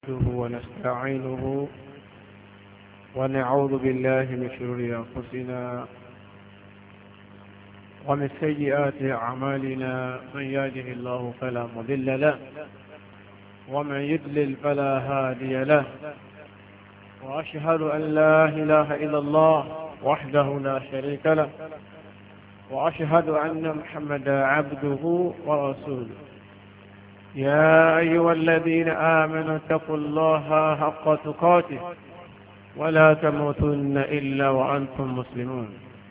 نحمده ونستعينه ونعوذ بالله من شرور أنفسنا ومن سيئات أعمالنا. من يهده الله فلا مضل له ومن يضلل فلا هادي له، وأشهد أن لا إله إلا الله وحده لا شريك له، وأشهد أن محمدا عبده ورسوله. يا أيها الذين آمنوا اتقوا الله حق تقاته ولا تموتن إلا وأنتم مسلمون.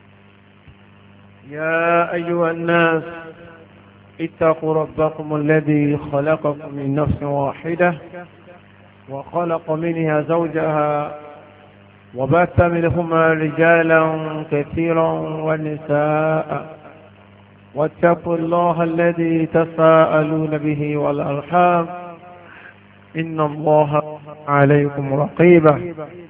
يا أيها الناس اتقوا ربكم الذي خلقكم من نفس واحدة وخلق منها زوجها وبث منهما رجالا كثيرا ونساء، واتقوا الله الذي تساءلون به والأرحام إن الله عليكم رقيبا.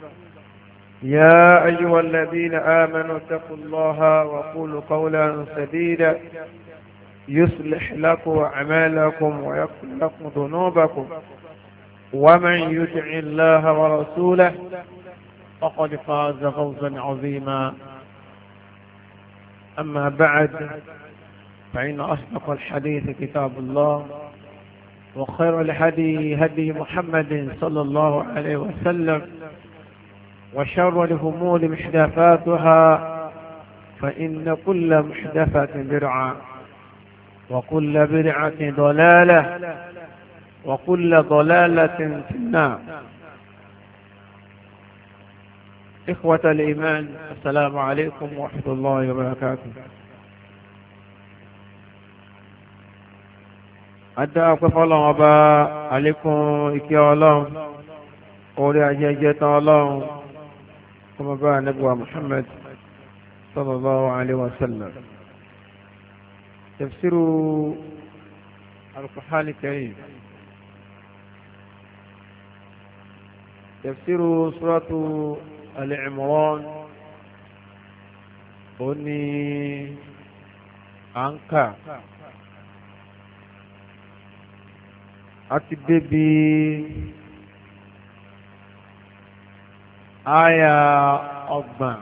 يا أيها الذين آمنوا اتقوا الله وقولوا قولا سديدا يصلح لكم أعمالكم ويغفر لكم ذنوبكم، ومن يطع الله ورسوله فقد فاز فوزا عظيما. أما بعد، فإن أصدق الحديث كتاب الله، وخير الهدي هدي محمد صلى الله عليه وسلم، وشر الأمور محدثاتها، فإن كل محدثة بدعة وكل بدعة ضلالة وكل ضلالة في النار. إخوة الإيمان، السلام عليكم ورحمة الله وبركاته. أدعى أقف الله وبا عليكم إكيا الله أولي أجيجة الله كما بقى نبوة محمد صلى الله عليه وسلم. تفسير القرآن الكريم، تفسير سورة العمران أني أنكا أتببي آية أضمى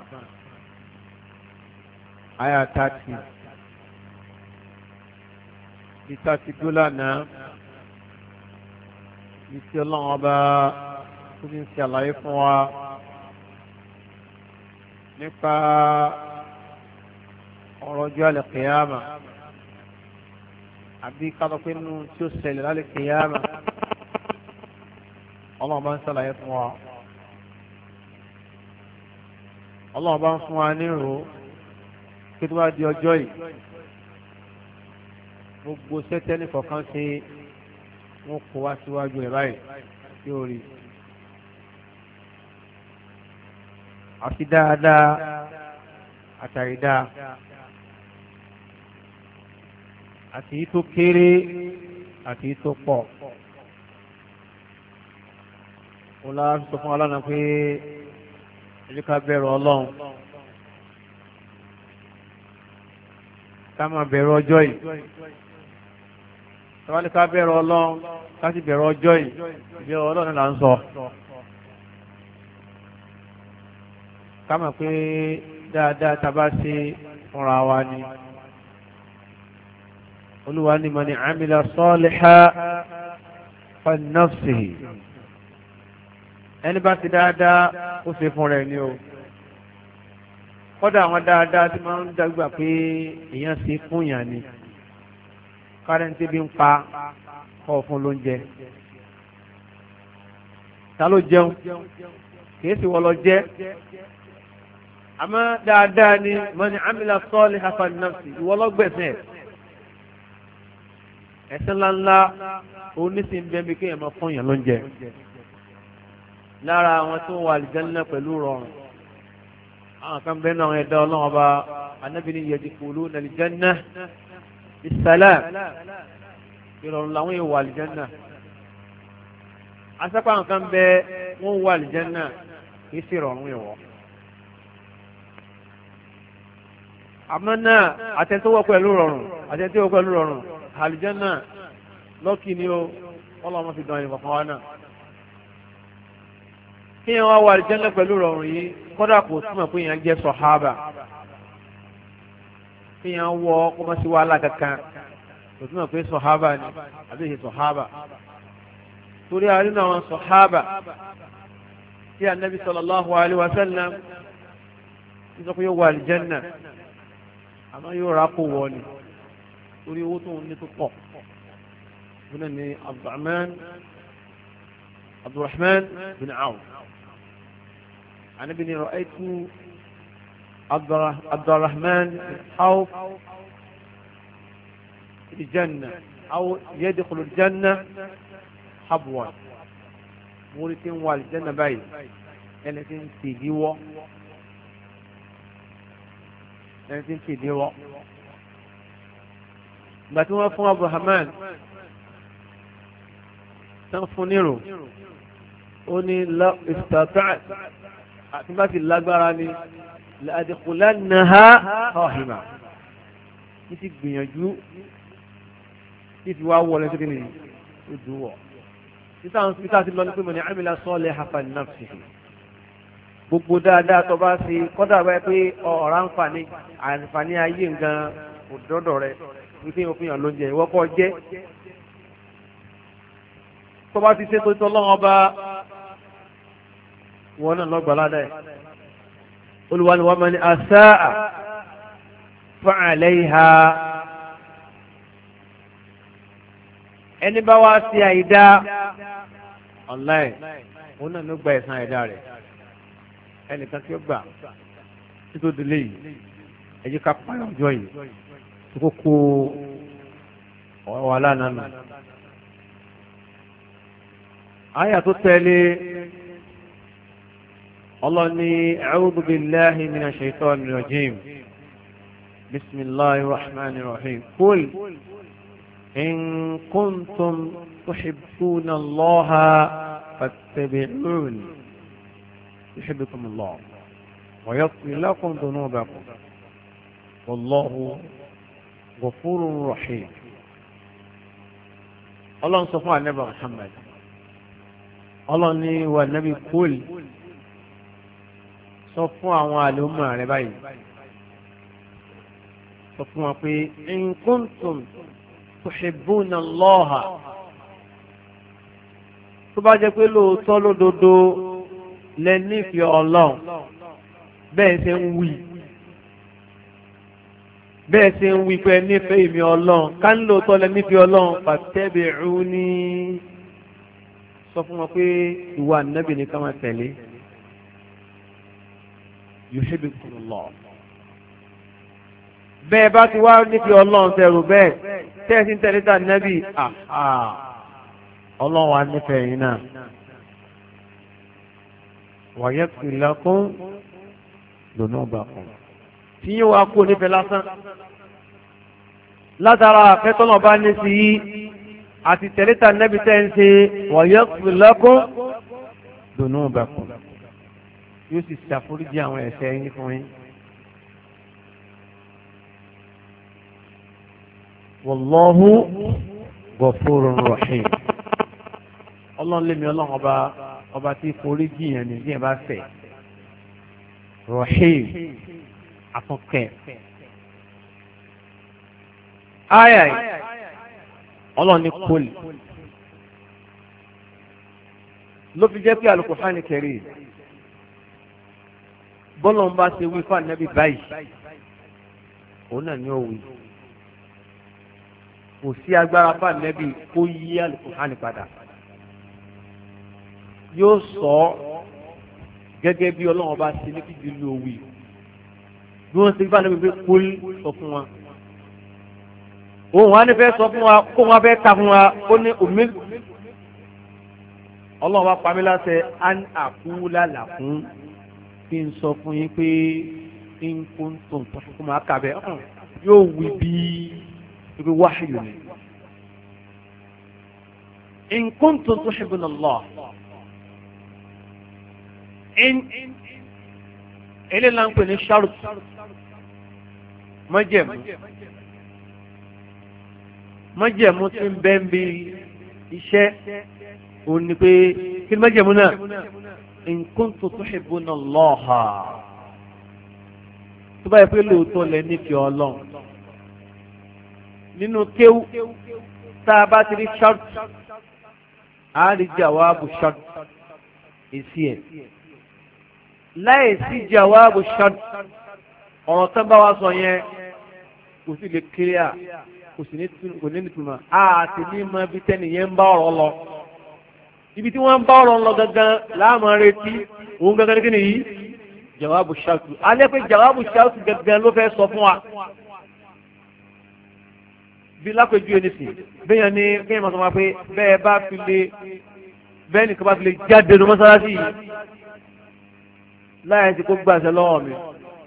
آية 30 بتاتي دولانا بسي الله أبا كنين سي الله يفوا nípa ọ̀rọ̀ ọjọ́ al-qiyama àbí kálọ̀ pé nínú tí ó ṣẹlẹ̀ lálẹ́ qiyama ọlọ́run bá ń ṣàlàyé fún wa. ọlọ́run bá ń fún wa nírò kí tó bá di ọjọ́ yìí gbogbo sẹ́tẹ́nì kọ̀ọ̀kan ṣe wọ́n kó wá síwájú rẹ̀ báyìí tí ó rí àti dáadáa àtàrídá àti tó kéré àti tó pọ̀. wọ́n lá sọ fún ọlọ́run pé ẹjọ́ ká bẹ̀rù ọlọ́run, ká máa bẹ̀rù ọjọ́ yìí. tọ́wálé ká bẹ̀rù ọlọ́run ká sì bẹ̀rù ọjọ́ yìí, ìbẹ̀rù ọlọ́run là ń sọ. ká mọ̀ pé dáadáa tá a bá ṣe fúnra wa ni. olúwa ní man amila salihan falinafsihi, ẹni bá ti dáadáa ó ṣe fún rẹ̀ ni o. kódà àwọn dáadáa tí máa ń dàgbà pé èèyàn ṣe fún yàn ni. kárẹ́ǹtì bí ń pa kọ́ fún lóúnjẹ. ta ló jẹun kìí sì wọ́n lọ jẹ́. àmọ́ dáadáa ni man amila salihan falinafsi, ìwọ lọ́gbẹ̀sẹ̀. ẹ̀sìn ńláńlá onísìn bẹ́ẹ̀ bí kéèyàn máa fún yàn lóúnjẹ. lára àwọn tó wà àlìjánnà pẹ̀lú rọrùn, àwọn kan bẹ́ẹ̀ náà ẹ̀dá ọlọ́run ọba Ànábì ní yadkhuluna al-janna bis-salam, ìrọ̀rùn làwọn èèwọ̀ àlìjánnà. asápá àwọn kan bẹ́ẹ̀ wọ́n wọ àlìjánnà kì í sì rọrùn ìwọ̀. àmọ́ náà àtẹ̀tọ́wọ́ pẹ̀lú rọrùn àtẹ̀tọ́wọ́ pẹ̀lú rọrùn àlìjánnà lọ́kì ni ó ọlọ́mọ fi dán ìfọ̀kan wa náà. kí yẹn wá wà àlùjánnà pẹ̀lú rọrùn yìí kódà kò túmọ̀ pé yẹn jẹ́ sọ̀hábà kí yẹn wọ kọ́mọ́sí wàhálà kankan kò túmọ̀ pé sọ̀hábà ni àbí ìṣe sọ̀hábà torí àrínà àwọn sọ̀hábà tí Ànábì sallallahu alaihi wasallam ń sọ pé yóò wà àlùjánnà àmọ́ yóò rà kó wọ ni torí owó tó ń ní tó pọ̀ هنا ni عبد الرحمن بن عوف أنا بني رأيت عبد الرحمن بن عوف في الجنة أو يدخل الجنة حبوا مولتين والجنة باي التي تديوا التي تديوا باتوا فún عبد الرحمن tán fún nírò ó ní ìfìtàtà àti bá ti lágbára ní adkhulannaha rahima ní ti gbìyànjú ní fi wá wọlé tó kíni ó dúwọ̀ títà sí lọ ní pé man amila salihan fa nafsihi gbogbo dáadáa tó bá sí kọ́dà báyìí pé ọ̀rá àǹfààní ayé nǹkan òdọ́dọ̀ rẹ̀ wípé òfin ló ń jẹ ìwọ́kọ́ jẹ́ tó bá ti ṣe tó tọ́ lọ́wọ́ bá wọn náà lọ́gbà ládà ẹ̀ Olúwa ni wa man asaa fa alayha ẹni bá wá sí àìdá ọ̀láì wọn náà ló gba ẹ̀san àìdá rẹ̀ ẹnìkan tí ó gbà títí ó délé yìí ẹ jẹ́ ká pààyàn ọjọ́ yìí tó kókó ọ̀rọ̀ wà lánàá آية تتلي الله أني أعوذ بالله من الشيطان الرجيم بسم الله الرحمن الرحيم قل إن كنتم تحبون الله فاتبعوني يحبكم الله ويغفر لكم ذنوبكم والله غفور رحيم الله صفى على النبي محمد ọlọ́run ní wà nábì kúlì sọ fún àwọn àlùmọ̀ rẹ báyìí sọ fún wọn pé in kuntum tuhibbuna Allaha tó bá jẹ́ pé lóòótọ́ lódodo lẹ nífẹ̀ẹ́ ọlọ́run bẹ́ẹ̀ ṣe ń wí pé nífẹ̀ẹ́ ìmì ọlọ́run ká ní lóòótọ́ lẹ nífẹ̀ẹ́ ọlọ́run fattabi'uni sọ fún wọn pé ìwà ànábì ní ká máa tẹ̀lé yuhibbukumullah bẹ́ẹ̀ bá ti wá níbi ọlọ́run tẹ̀rù bẹ́ẹ̀ tẹ́ẹ̀sí ń tẹ̀lé tà nábì ọlọ́run wa nífẹ̀ẹ́ yín náà wa yaghfir lakum dhunubakum tí yín wá kó nífẹ̀ẹ́ lásán látara àfẹ́tọ́nà bá ní sí yí àti tẹ̀lẹ́ta nẹ́bí tẹ́ ń ṣe wa yaghfir lakum dhunubakum yóò sì ṣàforíjì àwọn ẹ̀ṣẹ̀ yín fún yín. wallahu ghafurur rahim ọlọ́run lémi ọlọ́run ọba tí foríjì yẹn ní yẹn bá fẹ̀ rahim àtúnkẹ́. ayà ọlọ́run ní kólì ló fi jẹ́ pé Al-Qur'an Karim bọ́lọ̀ ń bá ṣe wí fún ànábì báyìí òun náà ní òwì kò sí agbára fún ànábì kó yí Al-Qur'an padà yóò sọ gẹ́gẹ́ bí ọlọ́run bá ṣe ní kíkì lu òwì bí wọ́n ṣe bá ànábì pé kólì sọ fún wa òun wá ní fẹ́ sọ fún wa kó wọn fẹ́ ta fún wa ó ní omi ọlọ́run bá pa mí láṣẹ an àkúlà làkún kí n sọ fún yín pé n kó ń tó nǹkan kó máa kà bẹ́ẹ̀ yóò wí bí ibi wáhìlì ni. in kuntum tuhibbuna Allah eléyìí náà ń pè ní sharut májẹ̀mú tí ń bẹ́ ń bi iṣẹ́ òun ni pé kí ni májẹ̀mú náà in kuntum tuhibbuna Allaha tó bá yẹ pé lóòótọ́ lẹ nífẹ̀ẹ́ Ọlọ́run nínú kéwú tá a bá ti rí shart a rí jawabu shart èsì ẹ̀ láì sí jawabu shart ọ̀rọ̀ tán bá wa sọ yẹn kò sí lè clear kò ní nítumọ̀ àti ní mọ ibi tẹ́nì yẹn ń bá ọ̀rọ̀ lọ ibi tí wọ́n ń bá ọ̀rọ̀ lọ gangan láàmú retí òun gangan kí nìyí jawabu shart alẹ́ pé jawabu shart gangan ló fẹ́ sọ fún wa bí lápẹjú ẹni sí bẹ́yàn ní kéèyàn máa sọ wá pé bẹ́ẹ̀ bá fi lè bẹ́ẹ̀ nìkan bá fi lè jáde ní mọ́sálásí yìí láyé tí kò gbàṣẹ lọ́wọ́ mi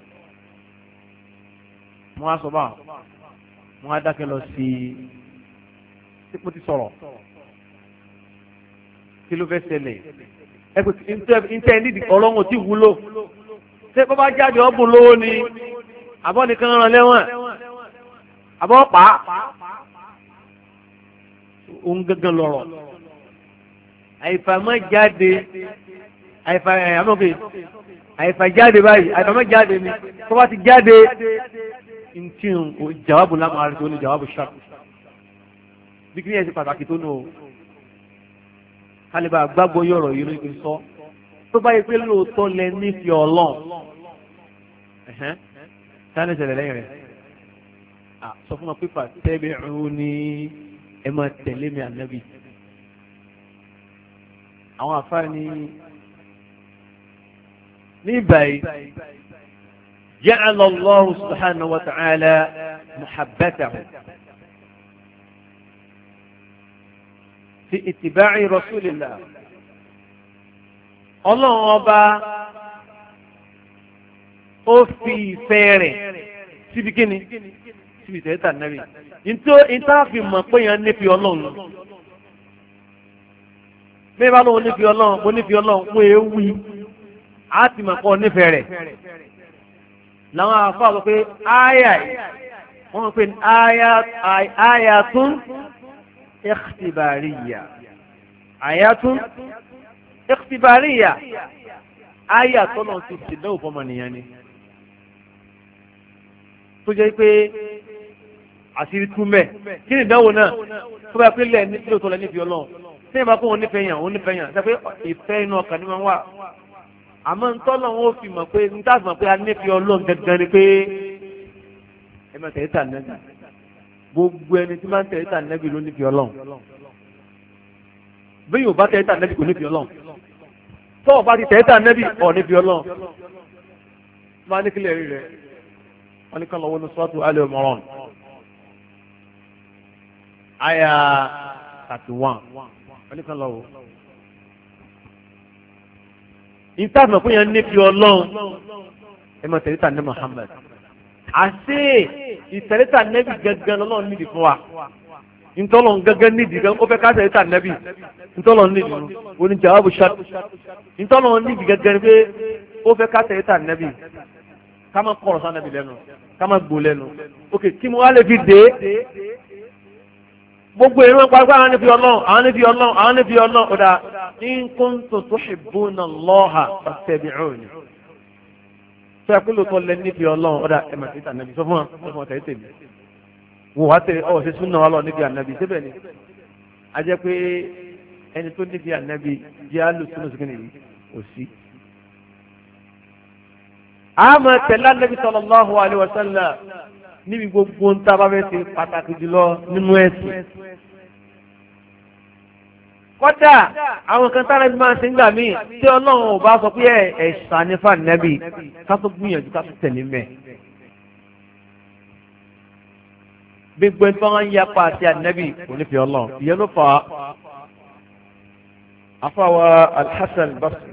mo á sọ báà mo á dákẹ́ lọ sí sípò tí sọ̀rọ̀ kí ló fẹ́ ṣẹlẹ̀ ẹ pé ntẹ́ nídìí ọlọ́run tí wúlò ṣé bó bá jáde ọ̀bùn lówó ni àbọ̀ nìkan ràn lẹ́wọ̀n àbọ̀ pa òun gángan lọ́rọ̀ àìfàmọ́ jáde àìfàjáde báyìí àìfàmọ́ jáde ni tó bá ti jáde ntí jawabu lámà àrètò ní jawabu sharp bí kí ni ẹ ṣe pàtàkì tó nù o kálíbà gbàgbọ́ yọ̀rọ̀ yìí ló ń sọ tó bá yẹ pé lóòótọ́ lẹ nífẹ̀ẹ́ Ọlọ́run sáà ní ìṣẹ̀lẹ̀ lẹ́yìn rẹ̀ sọ fún wọn pípa tabi'uni ẹ máa tẹ̀lé mi ànábì àwọn àfáàní ní ìbàyí ja'ala Allahu subhanahu wa ta'ala muhabbatahu fi ittiba'i rasulillah ọlọ́run ọba ó fi ìfẹ́ rẹ̀ síbi kíni síbi tẹ̀lẹ́tà nàbì ìtàfi mọ̀ pé yẹn nífi ọlọ́run bẹ́ẹ̀ bá lóun nífi ọlọ́run mo nífi ọlọ́run mo è wí á ti mọ̀ pọ̀ nífẹ̀ẹ́ rẹ̀ làwọn àfáà sọ pé áyà wọ́n mọ̀ pé áyàtún ikhtibariya áyàtún ikhtibariya áyà tọ́lọ̀ ti ṣèdánwò fọmọnìyàn ni tó jẹ́ pé àṣírí tú mẹ́ kí ni ìdánwò náà tó bá pé lóòótọ́ lẹ́ nífi ọlọ́run tí ìbá kó wọn nífẹ̀ẹ́ yàn wọn nífẹ̀ẹ́ yàn sẹ́pẹ́ ìfẹ́ inú ọkàn ní wọn wà àmọ́ ntọ́lọ̀ wọn ò fi mọ̀ pé níta fi mọ̀ pé a nífi ọlọ́run gangan ni pé ẹ máa tẹ̀lé tà nẹ́bì gbogbo ẹni tí máa ń tẹ̀lé tà nẹ́bì ló nífi ọlọ́run bí yóò bá tẹ̀lé tà nẹ́bì kò nífi ọlọ́run tọ́ọ̀ bá ti tẹ̀lé tà nẹ́bì ọ̀ nífi ọlọ́run máa ní kílẹ̀ rí rẹ̀ wọ́n ní kàn lọ́wọ́ ní suratu Al-Imran àyà 31 wọ́n ní kàn lọ́wọ́. ìtàgbọ̀n fún yẹn nífi ọlọ́run ẹ máa tẹ̀lé tà ní Muhammad àṣé ìtẹ̀lé tà nẹ́bì gẹ́gẹ́ lọ́lọ́run nídìí fún wa ntọ́lọ̀ gẹ́gẹ́ nídìí gan ó fẹ́ ká tẹ̀lé tà nẹ́bì ntọ́lọ̀ nídìí oní jawabu shart ntọ́lọ̀ nídìí gẹ́gẹ́ ni pé ó fẹ́ ká tẹ̀lé tà nẹ́bì ká má kọ̀rọ̀ sá nẹ́bì lẹ́nu ká má gbó lẹ́nu ok kí mo wá lè fi dé gbogbo èrò ń parí àwọn nífi ọlọ́run àwọn nífi ọlọ́run àwọn nífi ọlọ́run ọ̀dà in kuntum tuhibbuna Allaha fattabi'uni tó yẹ kó lóòótọ́ lẹ nífi ọlọ́run ọ̀dà ẹ̀ máa tẹ̀lé ànábì sọ fún wọn tẹ̀lé tèmi wò wá tẹ̀lé ọ̀ ṣe súnà wà lọ nífi ànábì síbẹ̀ ni a jẹ́ pé ẹni tó nífi ànábì jẹ́ alùsùnù sí kìnìyí kò sí. àmọ́ tẹ̀lé ànábì sallallahu alaihi wasallam níbi gbogbo ń tábà fẹ́ ṣe pàtàkì jùlọ nínú ẹ̀sìn. kódà àwọn kan tára bí máa ń ṣe ń gbà míì tí ọlọ́run ò bá sọ pé ẹ̀ṣà ní fànẹ́bì ká tó gbìyànjú ká tó tẹ̀lé mẹ́. gbogbo ẹni tó ń yapa àti ànẹ́bì kò ní fi ọlọ́run ìyẹn ló fà á. afáwa Al-Hasan Basri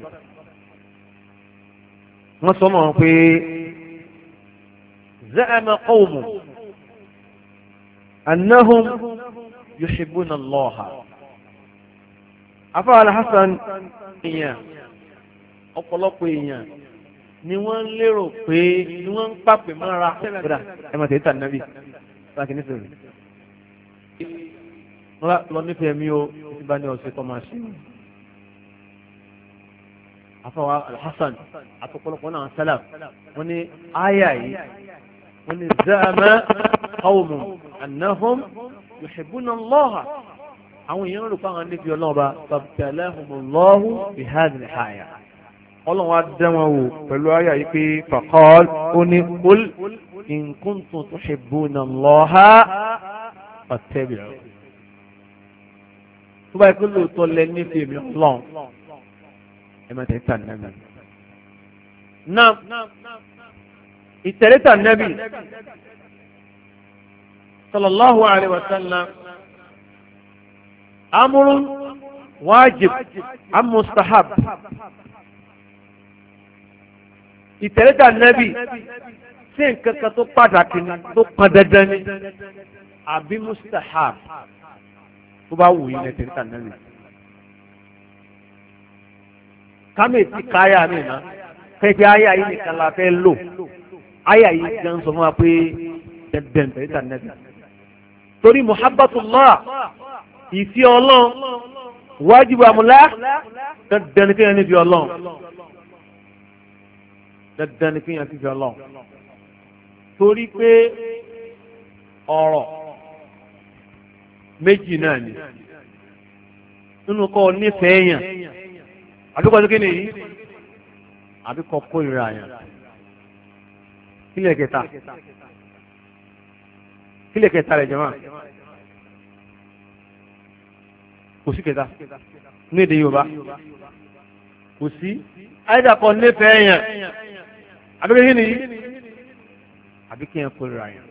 wọ́n sọ mọ́ pé زعم قوم أنهم يحبون الله أفعل حسن إياه ọ̀pọ̀lọpọ̀ èèyàn ni wọ́n ń lérò pé ni wọ́n ń pàpè mọ́ra kódà ẹ máa tẹ̀lé tà nàbì láti nífẹ̀ẹ́ rẹ̀ lọ nífẹ̀ẹ́ mi ó ti bá ní ọ̀sẹ̀ tó máa ṣe afawa al-Hasan àtọ̀pọ̀lọpọ̀ náà salaf wọ́n ní àyà yìí wọ́n ní za'ama qawmun annahum yuhibbuna Allah àwọn èèyàn rò pé àwọn níbi ọlọ́ọ̀ba fabtalahumullahu bihadhihi al-aya ọlọ́run wa dá wọn wò pẹ̀lú àyà yìí pé faqal ó ní qul in kuntum tuhibbuna Allaha fattabi'u tó báyìí pé lóòótọ́ lẹ nífẹ̀ẹ́ mi ọlọ́run ẹ má tẹ̀ tà nàbì. náà ìtẹ̀lé tà nàbì sallallahu alayhi wa sallam amrun wajib am mustahab. ìtẹ̀lé tà nàbì sí nǹkan kan tó pàtàkì ni tó pọn dandan ni àbí mustahab tó bá wù yín lẹ́tẹ̀lé tà nàbì. kámẹ́tì káyà mi ná kẹ́kẹ́ àyà yìí nìkan la fẹ́ lò àyà yìí gan sọ fún wa pé dandan tẹ̀lé tà nàbì. torí muhabbatullah ìfẹ́ ọlọ́run wájibu àmúlá dandan ni kéèyàn níbi ọlọ́run dandan ni kéèyàn níbi ọlọ́run torí pé ọ̀rọ̀ méjì náà ni nínú kọ́ nífẹ̀ẹ́ yàn àbíkọ́ tó kéde yìí àbíkọ́ kórìíra yàn kílẹ̀ kẹta rẹ̀ jẹ́mọ́ kò sí kẹta ní èdè Yorùbá kò sí àìdàkọ nífẹ̀ẹ́ yàn àbíkẹ́ kí ni àbíkẹ́ yàn kórìíra yàn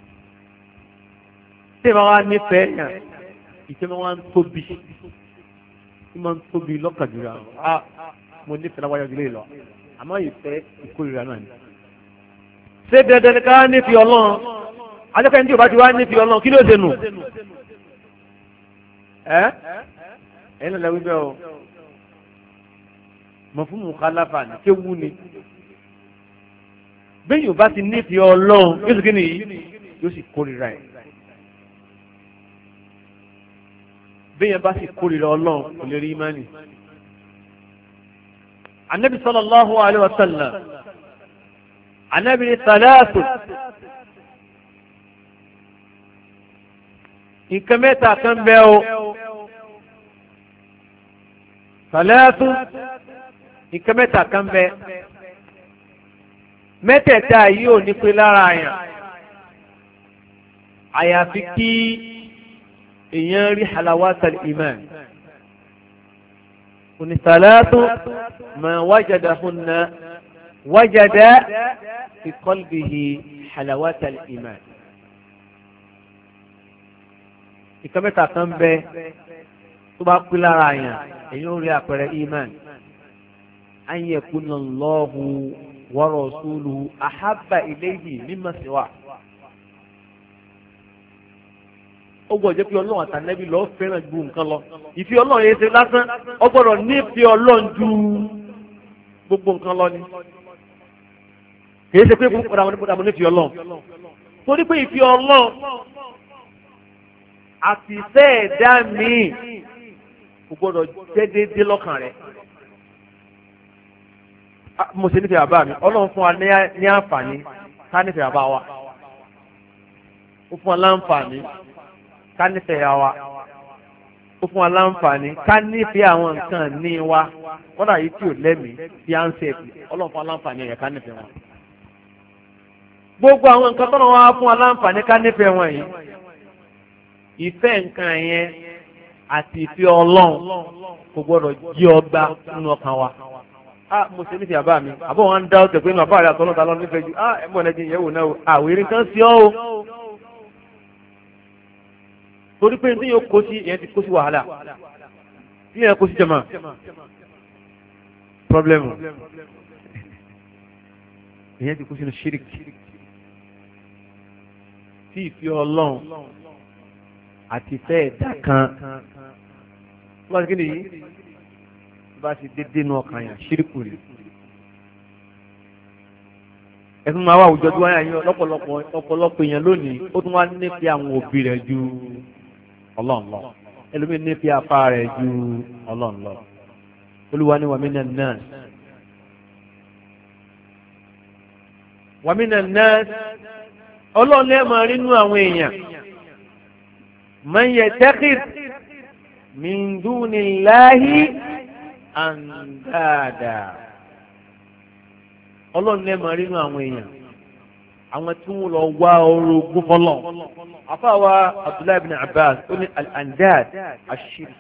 tí ìbá wa nífẹ̀ẹ́ yàn ìtẹ́mẹ́ wa ń tóbi tí máa ń tóbi lọ́kàdúrà mo nífẹ̀ẹ́ láwáyé ọdún lè lọ àmọ́ ìfẹ́ ìkórìíra náà ni. ṣé dandan ni ká nífẹ̀ẹ́ Ọlọ́run ajọ́kẹ́ ní tí o bá ti wá nífẹ̀ẹ́ Ọlọ́run kí ló ṣe nù. ẹ̀yin lọ́la wíbẹ̀ o mọ̀ fún mùkálàfà ní ṣé wú ni bẹ́ẹ̀ yóò bá ti nífẹ̀ẹ́ Ọlọ́run yóò sì kí ni yìí yóò sì kórìíra ẹ̀. bẹ́ẹ̀ bá sì kórìíra Ọlọ́run kò lè rí ìmánì. Ànábì sallallahu alaihi wa sallam Ànábì ní sàlẹ́ẹ̀tù nǹkan mẹ́ta kan bẹ́ o sàlẹ́ẹ̀tù nǹkan mẹ́ta kan bẹ́ mẹ́tẹ̀ẹ̀ta yìí ò ní pé lára àyàn àyàfi kí èèyàn rí halawatal iman onísàlátù ma wajadahunna wajada fi qalbihi halawatal iman. ìkàmẹ́ta kan bẹ tó bá pín lára àyàn èèyàn rí àpẹẹrẹ iman an yakuna Allahu wa rasuluhu ahabba ilayhi mimma siwa. ó gbọ́dọ̀ jẹ́ pé Ọlọ́run àtànẹ́bí lọ́ọ́ fẹ́ràn ju nǹkan lọ ìfi Ọlọ́run yẹn ṣe lásán ó gbọ́dọ̀ nífẹ̀ẹ́ Ọlọ́run ju gbogbo nǹkan lọ ni kìí ṣe pé kó padà mo nífẹ̀ẹ́ Ọlọ́run torí pé ìfi Ọlọ́run àti ìfẹ́ ẹ̀dá míì kò gbọ́dọ̀ jẹ́ déédéé lọ́kàn rẹ̀. mo ṣe nífẹ̀ẹ́ bàbá mi Ọlọ́run fún wa ní àǹfààní ká nífẹ̀ẹ́ bàbá wa ó fún wa láǹfààní ká nífẹ̀ẹ́ ya wa ó fún wa láǹfààní ká nífẹ̀ẹ́ àwọn nǹkan ní wa kọ́dà yìí tí ò lẹ́mìí tí à ń ṣe ẹ̀kú Ọlọ́run fún wa láǹfààní ẹ̀yẹ ká nífẹ̀ẹ́ wọn. gbogbo àwọn nǹkan tọ́nà wa fún wa láǹfààní ká nífẹ̀ẹ́ wọn yìí ìfẹ́ nǹkan yẹn àti ìfẹ́ Ọlọ́run kò gbọ́dọ̀ jí ọgbà nínú ọkàn wa. mo ṣe nífẹ̀ẹ́ àbá mi àbọ̀ wọn ń dá ọ̀tẹ̀ pé inú àbá rẹ̀ àtọ́nà ta lọ nífẹ̀ẹ́ ju ẹ̀mọ́ ẹ̀jẹ̀ yẹ̀wò náà àwòrán kan sí ọ́ o. torí pé ní yóò kó sí ìyẹn ti kó sí wàhálà tí ìyẹn kó sí jẹmọ pọblẹmù ìyẹn ti kó sínú ṣírík tí ìfẹ́ Ọlọ́run àti ìfẹ́ ẹ̀dá kan tó bá ti kéde yìí tó bá ti dédé nù ọkàn yàn ṣíríkù rẹ̀ ẹ̀sùn máa wà àwùjọ tó wáyà yín ọ̀pọ̀lọpọ̀ èèyàn lónìí ó tún wá nífẹ̀ẹ́ àwọn òbí rẹ̀ ju Ọlọ́run lọ ẹlòmíì nífẹ̀ẹ́ afá rẹ̀ ju Ọlọ́run lọ Olúwa ní wa minan nas wa minan nas ọlọ́run lè máa rí nínú àwọn èèyàn man yattakhid min dunillahi andada ọlọ́run lè máa rí nínú àwọn èèyàn àwọn tí wọ́n lọ wá orogún fọlọ́ afáwa Abdullahi ibn Abbas ó ní al-andad ash-shirk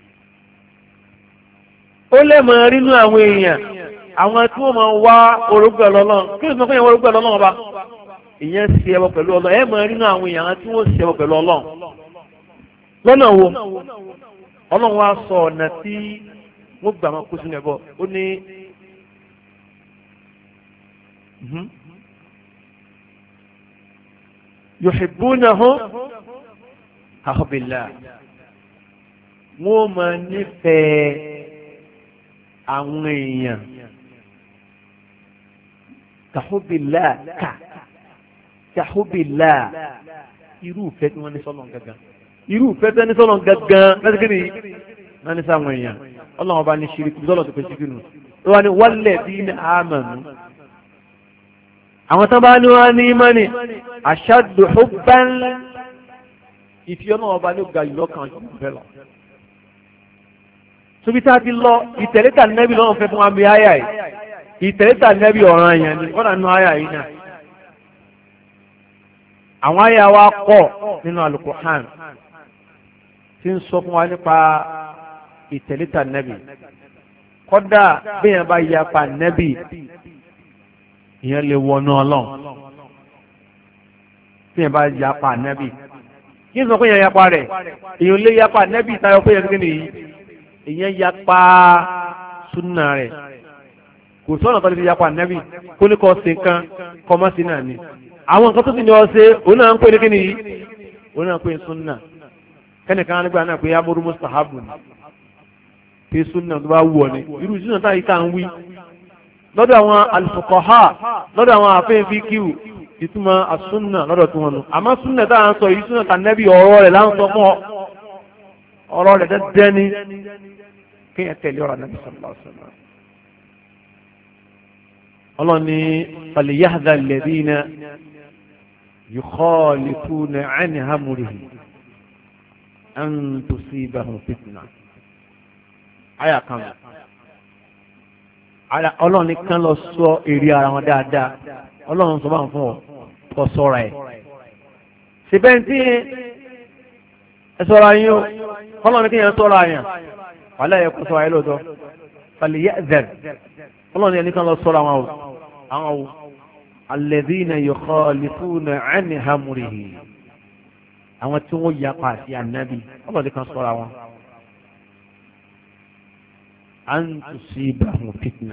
ó lè máa rí nínú àwọn èèyàn àwọn tí wọ́n máa wá orogún ọlọ́run kí ló sọ fún yẹn orogún ọlọ́run ọba ìyẹn ṣe ẹbọ pẹ̀lú ọlọ́run ẹ máa rí nínú àwọn èèyàn tí wọ́n ṣe ẹbọ pẹ̀lú ọlọ́run lọ́nà wo ọlọ́run wá sọ ọ̀nà tí wọ́n gbà máa kó sínú ẹbọ ó ní yuhibbunahu hubbillah wọ́n máa nífẹ̀ẹ́ àwọn èèyàn kahubbillah kahubbillah irú ìfẹ́ tí wọ́n ní sọ́lọ̀ gangan irú ìfẹ́ tí wọ́n ní sọ́lọ̀ gangan láti kí ni wọ́n ní sáwọn èèyàn ọlọ́run ọba ní ṣíríkù sọ́lọ̀ tó pé ṣíkì nù tó wá ní walladhina amanu àwọn tán bá ní wọ́n ní ìmánì ashaddu hubban ìfẹ́ ọlọ́run ọba ní ga ìlọ́kàn jù fẹ́ lọ. tóbi tá a ti lọ ìtẹ̀lẹ́tà nẹ́bí lọ́wọ́ fẹ́ fún wa bí áyà yìí ìtẹ̀lẹ́tà nẹ́bí ọ̀ràn yẹn ni kọ́nà nù áyà yìí náà. àwọn àyà wa pọ̀ nínú Al-Qur'an tí ń sọ fún wa nípa ìtẹ̀lẹ́tà nẹ́bì kọ́dà bí yẹn bá yapa nẹ́bì ìyẹn lè wọnú ọlọ́run bí yẹn bá yapa nẹ́bì kí n sọ pé yẹn yapa rẹ̀ èèyàn lè yapa nẹ́bì tayọ pé yẹn kí ni ìyẹn yapa súnà rẹ̀ kò sọ́nà tó lè fi yapa nẹ́bì kó ní kọ́ sí nǹkan kọ́ mọ́ sí náà ni àwọn nǹkan tó sì ní ọ ṣe òun náà ń pè ní kíni yìí òun náà ń pè ní súnà kẹ́nìkan nígbà náà pé amúrú mustahabu ni pé súnà tó bá wù ọ ni irú súnà táyì ká ń wí lọ́dọ̀ àwọn al-fuqaha lọ́dọ̀ àwọn àfẹ́yìn fíkíù ìtumọ̀ àsúnà lọ́dọ̀ tó wọn nù àmọ́ súnà tá à ń sọ yìí súnà tànẹ́bí ọ̀rọ̀ rẹ̀ láǹsọ fún ọ ọ̀rọ̀ rẹ̀ dẹ́dẹ́ ni kéèyàn tẹ̀lé ọ̀rọ̀ Ànábì sallallahu alaihi wasallam ọlọ́ni falyahdhar alladhina yukhalifuna an amrihi an tusibahum fitna àyà kan ọlọ́ni kan lọ sọ èrè ara wọn dáadáa ọlọ́run sọ bá ń fún ọ kọ sọ́ra ẹ̀ ṣèbẹ́ntì ẹ sọ́ra yín o ọlọ́ni kéèyàn sọ́ra yàn wàhálà yẹ kó sọ́ra yín lóòótọ́ falyahdhar ọlọ́ni ẹni kan lọ sọ́ra wọn o àwọn alladhina yukhalifuna an amrihi àwọn tí wọ́n yapa àti ànábì ọlọ́dẹ kan sọ́ra wọn an tusibahum fitna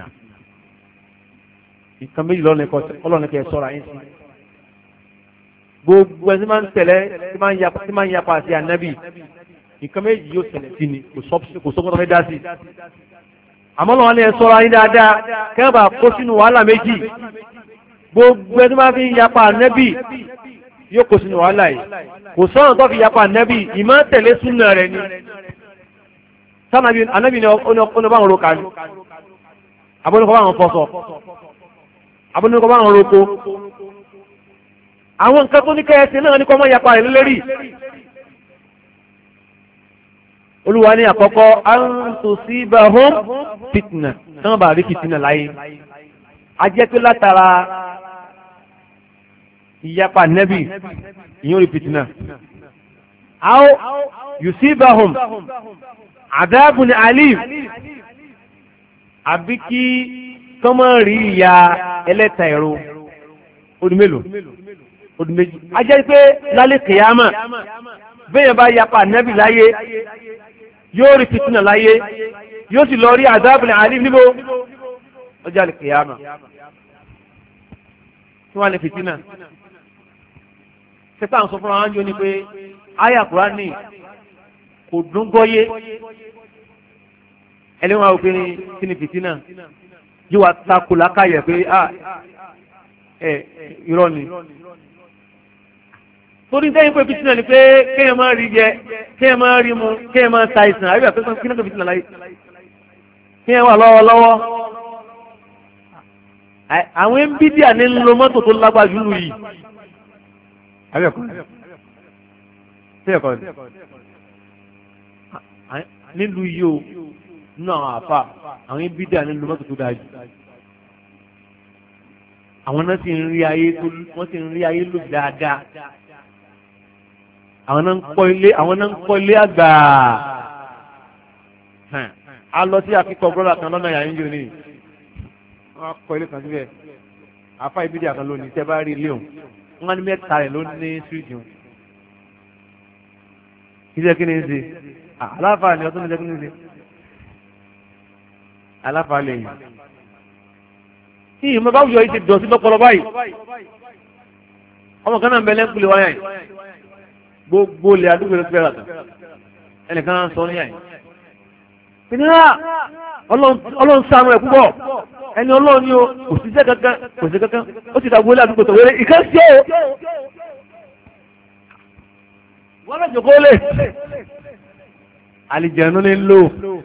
nǹkan méjì ọlọ́ni kẹ́ sọ́ra yín sí gbogbo ẹni tí máa ń tẹ̀lé tí máa ń yapa àti ànábì nǹkan méjì yóò tẹ̀lé sí ni kò sọ́kọ́ tó fẹ́ dá sí àmọ́ lọ́wọ́ ní ẹ sọ́ra yín dáadáa kẹ́ẹ̀bà kó sínú wàhálà méjì gbogbo ẹni máa fi yapa ànábì yóò kó sínú wàhálà yìí kò sọ́nà tó fi yapa ànábì ìmọ̀ tẹ̀lé súnà rẹ̀ ni sanabi ànábì ni oníbàwọn ro kàní abónikọ́ báwọn fọ́sọ̀ abónikọ́ báwọn roko àwọn nǹkan tó ní kẹ́ẹ̀sì náà ní kọ́ mọ́ yapa rẹ̀ lórí olúwa ní àkọ́kọ́ antusibahum fitna tán bá rí fìtínà láyé a jẹ́ pé látara ìyapa nẹ́bì ìyẹn rí fìtínà aw yusibahum adabun alim àbí kí tọ́mọ̀ rí ìyà ẹlẹ́ta ẹ̀rọ ọdún mélòó ọdún méjì a jẹ́ pé lálẹ́ kìyàmà bẹ́ẹ̀ bá yapa nẹ́bì láyé yóò rí fìtínà láyé yóò sì lọ rí àdábùn àlìm níbo ọjọ́ àlìkìyàmà tí wọ́n lè fìtínà sẹ́tà ń sọ fún àwọn ní pé àyà Kùránì kò dún gbọ́yé ẹlẹ́wọ̀n àwọn òpin kí ni fìtínà yóò wá takò lákàyè pé irọ́ ni torí sẹ́yìn pé fìtínà ni pé kéèyàn máa rí jẹ kéèyàn máa rí mu kéèyàn máa ta ìsìn àbí àpẹẹrẹ kí náà fìtínà láyé kéèyàn wà lọ́wọ́lọ́wọ́ àwọn ẹnbídíà ní ń lo mọ́tò tó lágbára jù yìí nílùú yìí o nínú àwọn àfà àwọn ẹnbídíà ní ń lo mọ́tò tó dáa jù àwọn náà sì ń rí ayé tó wọ́n sì ń rí ayé lò dáadáa àwọn náà ń kọ́ ilé àgbà a lọ sí àfikọ́ brọ́dà kan lọ́nà yàrá ìjọ ní wọ́n kọ́ ilé kan síbẹ̀ àfa ìbídí àkàn lónìí tẹ́ bá rí ilé òun wọ́n ní mẹ́ta rẹ̀ ló ní síríìtì òun iṣẹ́ kí ni ń ṣe aláfa ni ọtún iṣẹ́ kí ni ń ṣe aláfa lè yìn tí ìmọ̀ bá wùyọ̀ yìí ti dọ̀ sí lọ́pọ̀lọ́ báyìí ọmọ kan náà ń bẹ lẹ́ńkulè wáyà yìí gbogbo ilẹ̀ àdúgbò ló ti fẹ́ràn tán ẹnìkan sọ ní yàyìn ìnira ọlọ́run ṣàánú ẹ̀ púpọ̀ ẹni ọlọ́run ni o kò sí jẹ́ kankan kò sí kankan ó ti dàgbò ilé àdúgbò tó wéré ìkan sí o wọ́n lọ jòkó lè àlìjẹ̀nu ní lò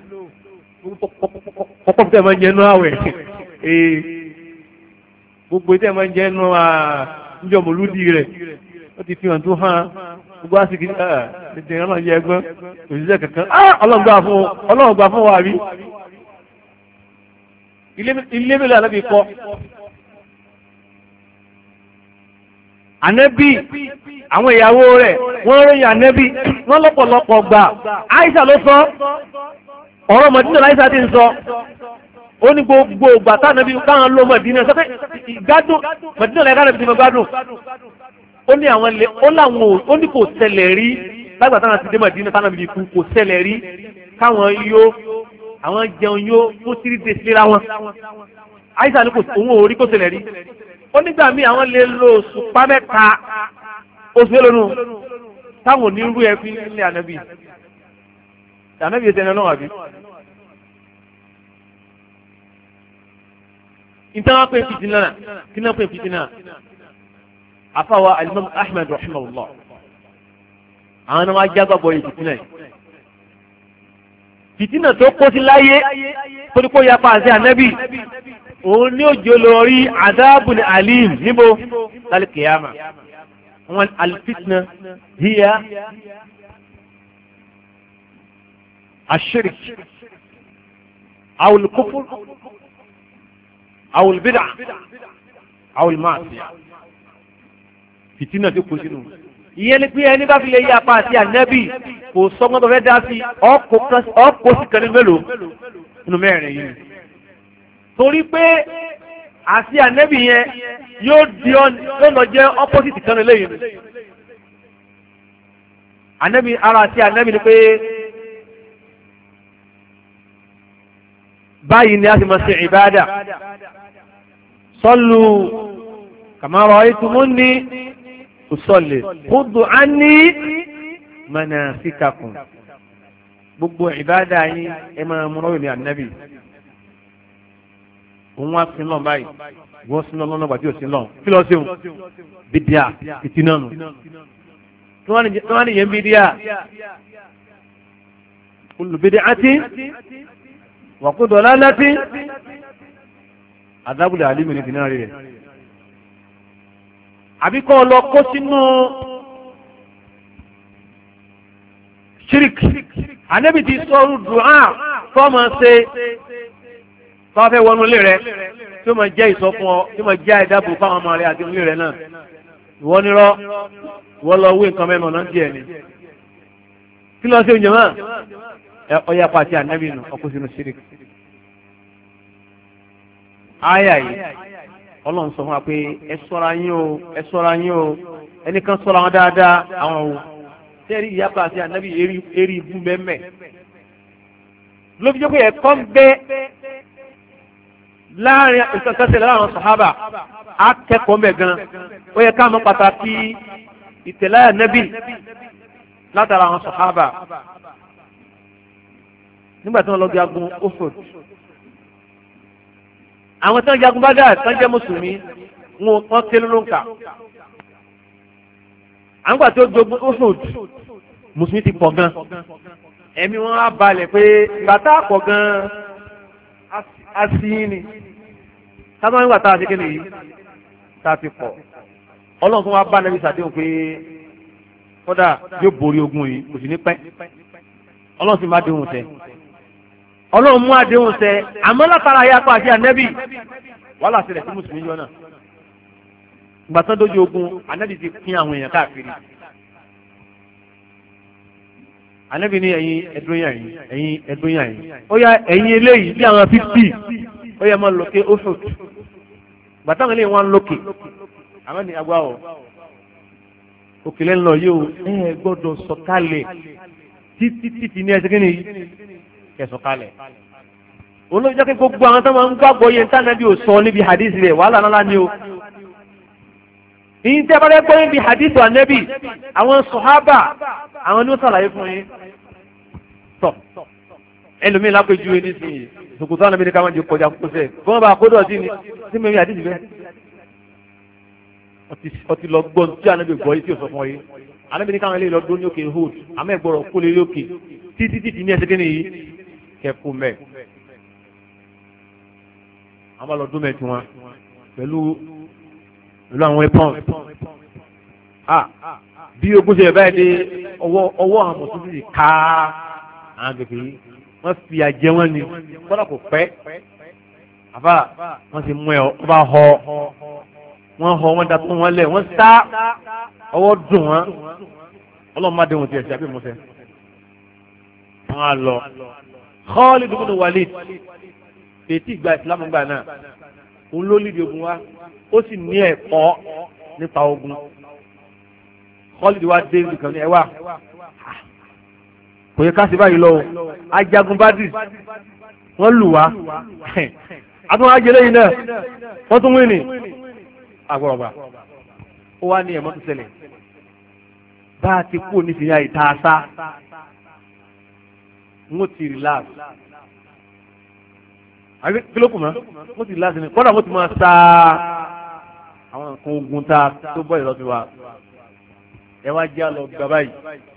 pọ́pọ́ tẹ̀ máa ń jẹ́ nú àwẹ̀ gbogbo tẹ̀ máa ń jẹ́ nú níjọmọ̀lúdì rẹ̀ ó ti fi hàn tó hàn gbogbo àsìkò ètò ìrànlọ́ yẹ ẹgbọ́n òṣìṣẹ́ kankan ọlọ́run gbà fún wa rí ilé mélòó ànábì kọ́ ànábì àwọn ìyàwó rẹ̀ wọ́n ròyìn ànábì wọ́n lọ́pọ̀lọpọ̀ gbà Àìṣà ló sọ ọ̀rọ̀ Mọ̀dínà láìsà ti ń sọ ó ní gbogbo ìgbà tánábì káwọn ló Mọ̀dínà sọ pé ìgbádùn Mọ̀dínà lẹ́ka náà ti mọ̀ gbádùn ó ní àwọn ilé ó láwọn ó ní kò ṣẹlẹ̀ rí lágbàtà náà ti dé Mọ̀dínà táwọn ibi kú kò ṣẹlẹ̀ rí káwọn yó àwọn jẹun yó fún 3 days léra wọn Àìṣà ní kò òun ò rí kò ṣẹlẹ̀ rí ó nígbà míì àwọn lè lo oṣù pàmẹ́ta oṣù mélòó táwọn onírú ẹ fi nílé ànábì ẹsẹ̀ ẹni ọlọ́run àbí. ìtàn wọn pè fìtínà kí náà pè fìtínà afawa alimam Ahmad rahimahullah àwọn náà wá jágbàgbọ́ yìí fìtínà yìí fìtínà tó kó sí láyé torí kó yapa àti ànábì òun ní òjò lọ rí adabun alim níbo lálẹ́ kìyàmà wọn alfitna hiya ashirik awul kufur awul bid'a awul maasiya fìtínà tó kó sínú ìyẹn ni pé ẹni bá fi lè yí apá àti ànábì kò sọgbọ́n tó fẹ́ dá sí ọkọ̀ sí kan ní mélòó nínú mẹ́rin yìí torí pé àti ànábì yẹn yóò lọ jẹ́ opposite kan lẹ́yìn ànábì ara àti ànábì ni pé báyìí ni a ti máa ṣe ìbádà sallu kama ra'aytumuni usalli khudhu anni manasikakum gbogbo ìbádà yín ẹ máa múná wèmí ànábì òun wá sí lọ́n báyìí wọ́n sí lọ́n lọ́gbà tí ò sí lọ́n kí lọ́ọ́ sẹ́wọ̀n bídíà ìtìnà nù tí wọ́n ní yẹn bídíà kullu bid'atin wa kullu dalalatin àdábùlẹ̀ àlímì ní ìdínà rẹ̀ àbíkọ́ lọ kó sínú shirik ànábì ti sọ̀rọ̀ dùá fọ́ọ̀mù ṣe fáfẹ́ wọnú ilé rẹ tí ó máa jẹ́ ìsọ fún ọ tí ó máa jẹ́ ìdáàbò fáwọn ọmọ rẹ àti ilé rẹ náà ìwọ nírọ́ ìwọ lọ wé nǹkan mẹ́mọ̀ náà díẹ̀ ni kí lọ sí oúnjẹ náà ọyá pàtí ànábì nù ọkọ̀ sínú shirik. áyà yìí ọlọ́run sọ fún wa pé ẹ ṣọ́ra yín o ẹ ṣọ́ra yín o ẹnìkan ṣọ́ra wọn dáadáa àwọn o sẹ́ẹ̀rí ìyapa àti ànábì eré ibú mẹ́mẹ́ ló fi jẹ́ pé ẹ̀kọ́ ń bẹ láàrin ìsọ̀kẹ́sẹ̀ láàrin sàhábà akẹ́kọ̀ọ́ mẹ́ gan ó yẹ ká mọ̀ pàtàkì ìtẹ̀lẹ́ ànábì látara àwọn sàhábà nígbà tí wọ́n lọ jagun Uhud àwọn tí wọ́n jagun Badr tí wọ́n jẹ́ mùsùlùmí wọ́n kéré ló ń kà àwọn gbà tí ó jogun Uhud mùsùlùmí ti pọ̀ gan ẹ̀mí wọn á balẹ̀ pé bàtà pọ̀ gan asín ni táwọn nígbà tá a ṣe kéde yìí tá a ti pọ̀ ọlọ́run tó wá bá nàbí sàdéhùn pé kódà yóò borí ogun yìí kò sì ní pẹ́ ọlọ́run sì má déhùn ṣẹ ọlọ́run mú àdéhùn ṣẹ àmọ́ látara ayé apá àti ànẹ́bì wàhálà sílẹ̀ sí mùsùlùmí yọ náà ìgbà tán dójú ogun ànẹ́bì ti pín àwọn èèyàn káàkiri ànẹ́bì ní ẹ̀yin ẹ̀dúnyàn yìí ẹ̀yin ẹ̀dúnyàn yìí ó yá ẹ̀yin eléyìí bí àwọn 50 ó yẹ máa lókè ó sòtù gbàtàwọn eléyìí wọn lókè àwọn ní agbá ọ òkèlè ńlọ yóò ẹ gbọ́dọ̀ sọ̀kalẹ̀ títí ní ẹsẹ̀ kí ni kẹsọ̀kalẹ̀ olóòjọ́ kí gbogbo àwọn tó máa ń gbàgbọ́ yẹn tánàbí ò sọ níbi hadith rẹ̀ wàhálà ńlá ni o ìyìn tẹ́ bá rẹ́ gbọ́ níbi hadith ànẹ́bì àwọn sọ̀hábà àwọn ni ó sàlàyé fún yín tọ̀ ẹlòmíín lápẹjú ẹni sí ìsòkòtò ànàbì ní ká máa jẹ kọjá kókósẹ̀ fún ọba àkódọ̀ sí ni sí mi hadith bẹ́ẹ̀ ọtí lọ gbọ́ tí ànàbì gbọ́ yìí tí ò sọ fún ọ yìí ànàbì ní káwọn eléyìí lọ dún ní òkè hood àmọ́ ẹ̀gbọ́rọ̀ kó lé lókè títí ní ẹsẹ̀ kí ni yìí kẹ́kù mẹ́ àwọn lọ dún mẹ́tì wọn pẹ̀lú àwọn ẹ̀pọ̀n bí ogun ṣe báyìí dé ọwọ́ àwọn mùsùlùmí ká àwọn gbègbè yìí wọ́n fi àjẹ wọn ni kọ́dà kò pẹ́ àbá wọ́n ti mú ẹ ọ bá họ wọ́n họ wọ́n dàtún wọn lẹ̀ wọ́n sá ọwọ́ dùn wọn ọlọ́run má déhùn tiẹ̀ sí àbí mọ́sẹ̀ wọ́n á lọ Khalid ibn Walid ètí ìgbà ìsìlámù gbà náà òun ló lídìí ogun wa ó sì ní ẹ̀kọ́ nípa ogun Khalid wa dé nìkan ní ẹwà kò yẹ ká sí báyìí lọ o ajagun Badri wọ́n lù wá àtúnwá ajẹlẹ yìí náà wọ́n tún wí ní agbọ̀rọ̀gbà ó wá ní ẹ̀mọ́ tó ṣẹlẹ̀ bá a ti kú oníṣìyà ìtaasá ń ó ti relax àbí kí ló kù mọ́ mo ti relax ni kọ́dà mo ti máa sa àwọn nǹkan ogun ta tó bọ́ ìlọ́sí wa ẹ wá já lọ gbà báyìí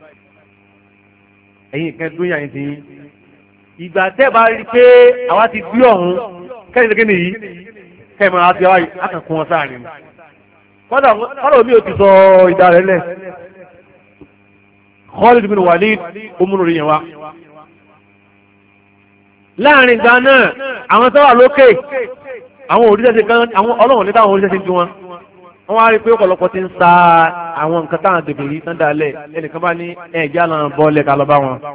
ẹ̀yin kan dún yàyìn sí ìgbà tẹ́ bá rí pé àwa ti gbé ọ̀hún kẹ́rin ṣe kéde yìí kẹ́rin máa ti wáyé akànkún wọn sáà nínú kọ́dà omi ò ti sọ ìdá rẹ̀ lẹ̀ Khalid bin Walid omúnú rí yẹn wá láàrin ìgbà náà àwọn tó wà lókè àwọn òrìṣẹ́ kan àwọn ọlọ́run níta àwọn òrìṣẹ́ ti ju wọn wọ́n wá rí pé ọ̀pọ̀lọpọ̀ ti ń sa àwọn nǹkan táwọn àgbègbè yìí tán dalẹ̀ ẹnìkan bá ní ẹ̀jẹ̀ àlọ́ bọ́ọ̀lẹ̀ ká lọ bá wọn.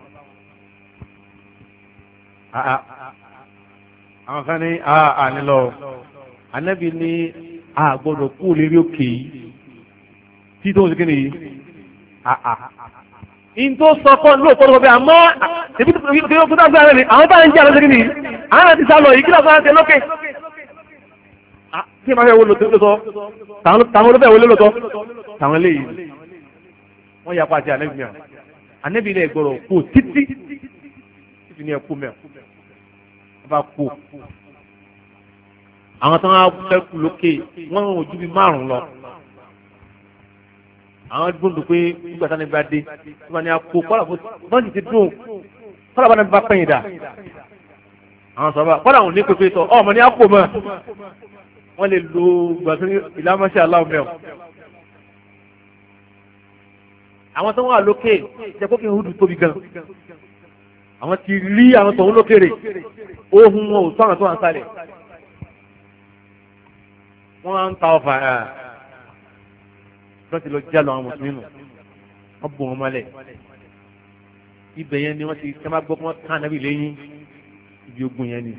àwọn kan ní ànílọ Ànábì ní àgbọ̀dọ̀ kú lérí òkè yìí tí tó ń sèké nìyí. in tó sọ kọ́ lóòótọ́ ló bẹ àmọ́ ebi tó fi kó dáa sáré ni àwọn táwọn ń jẹ́ àlọ́ sèké nìyí àwọn àti sálọ yìí kí lóò fún lókè. Tí ma fẹ́ wo lóòótọ́ táwọn olóbẹ̀ wo lóòótọ́ táwọn eléyìí wọ́n yà pa àti ànẹ́bí mìíràn ànẹ́bí ilẹ̀ ìgbọ̀rọ̀ kú títí títí ní ẹkú mìíràn wọ́n bá kú àwọn tó ń fẹ́ kú lókè wọ́n ń ojú bí 5 lọ àwọn gbọ́dọ̀ pé nígbà táwọn ẹgbẹ́ adé tí wọ́n ní akó kọ́lá bọ́n ti dùn kọ́lá bọ́n bá pẹ́yìn dà àwọn sọ̀rọ̀ kọ́lá òun ní pépé tọ́ ọmọ ní akó mọ́ wọ́n lè lo gbàtún ìlàmọ́ṣẹ́ aláwọ̀mẹ́ ọ̀. àwọn tó wà lókè jẹ́ kókè húdù tóbi gan àwọn ti rí àwọn tọ̀hún lókèrè ohun wọn ò tó àwọn tó wà ń sálẹ̀ wọ́n á ń ta ọfà lọ́ti lọ jálọ àwọn mùsùlùmí nù wọ́n bù wọn mọ́lẹ̀ ibẹ̀ yẹn ni wọ́n ti kẹ́ máa gbọ́ wọ́n tán nábì lẹ́yìn ibi ogun yẹn ni.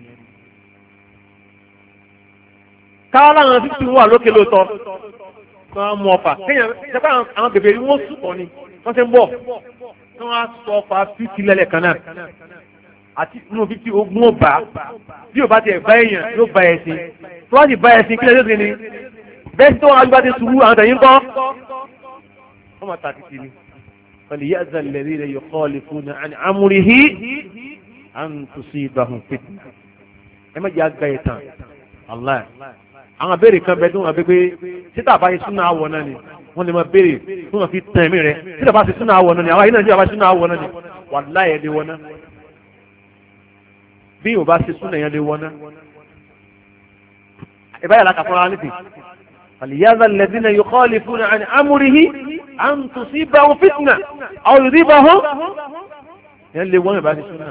káwọn làwọn fífi wà lókè lóòótọ́ wọ́n á mú ọfà kéèyàn ṣẹ́pẹ́ àwọn bèbè rí wọ́n sùpọ̀ ni wọ́n ṣe ń bọ̀ wọ́n á sọ ọfà fífi lẹ́lẹ̀ kan náà àti inú fífi ogun ó bá bí ò bá tiẹ̀ bá èèyàn yóò bá ẹ̀sìn tó wá sì bá ẹ̀sìn kílẹ̀ yóò ti ní bẹ́ẹ̀ tí wọ́n agbá ti ṣubú àwọn tẹ̀yìn kọ́ wọ́n máa ta títí ni wọ́n lè yá ẹ̀sán lẹ́rí rẹ̀ yóò kọ́ lè fún ní amúrihí à ń tún sí ìbáhùn fitna ẹ má jẹ́ àgbà ìtàn Allah àwọn abéèrè kan bẹ tí wọ́n bẹ pé títà bá ṣe súnà àwọ̀ náà ni wọ́n lè máa béèrè tí wọ́n fi tàn ẹ̀mí rẹ̀ títà bá ṣe súnà àwọ̀ náà ni àwọn ayé náà bá ṣe súnà àwọ̀ náà ni wallahi ẹ̀ lè wọ́n náà bí yóò bá ṣe súnà yẹn lè wọ́n náà ìbáyà lákàfọ́nra níbi فليحذر الذين يخالفون عن أمره أن تصيبهم فتنة أو يصيبهم yẹn lè wọ́n ìbá ti súnà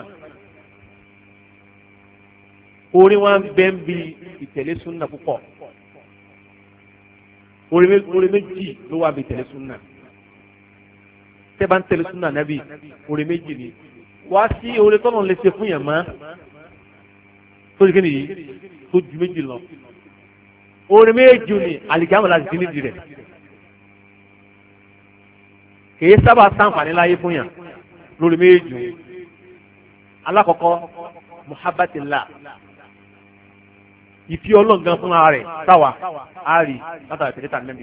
orí wọn bẹ́ẹ̀ ń bi ìtẹ̀lé súnà púpọ̀ orí méjì ló wà bí ìtẹ̀lé súnà tẹ́ bá ń tẹ̀lé súnà nábì orí méjì ni wá sí orí tọ́nà lè ṣe fún yàn mọ́ tó di kéde yìí tó ju méjì lọ orí méjì ni àlìkámọ̀ láti dín nídìí rẹ̀ kìí sábà ṣàǹfààní láyé fún yàn lórí méjì alákọ̀ọ́kọ́ muhabbatillah ìfi ọlọ́ǹgan fún ara rẹ̀ táwa àárí látàrí tẹ̀lẹ́tà nẹ́bí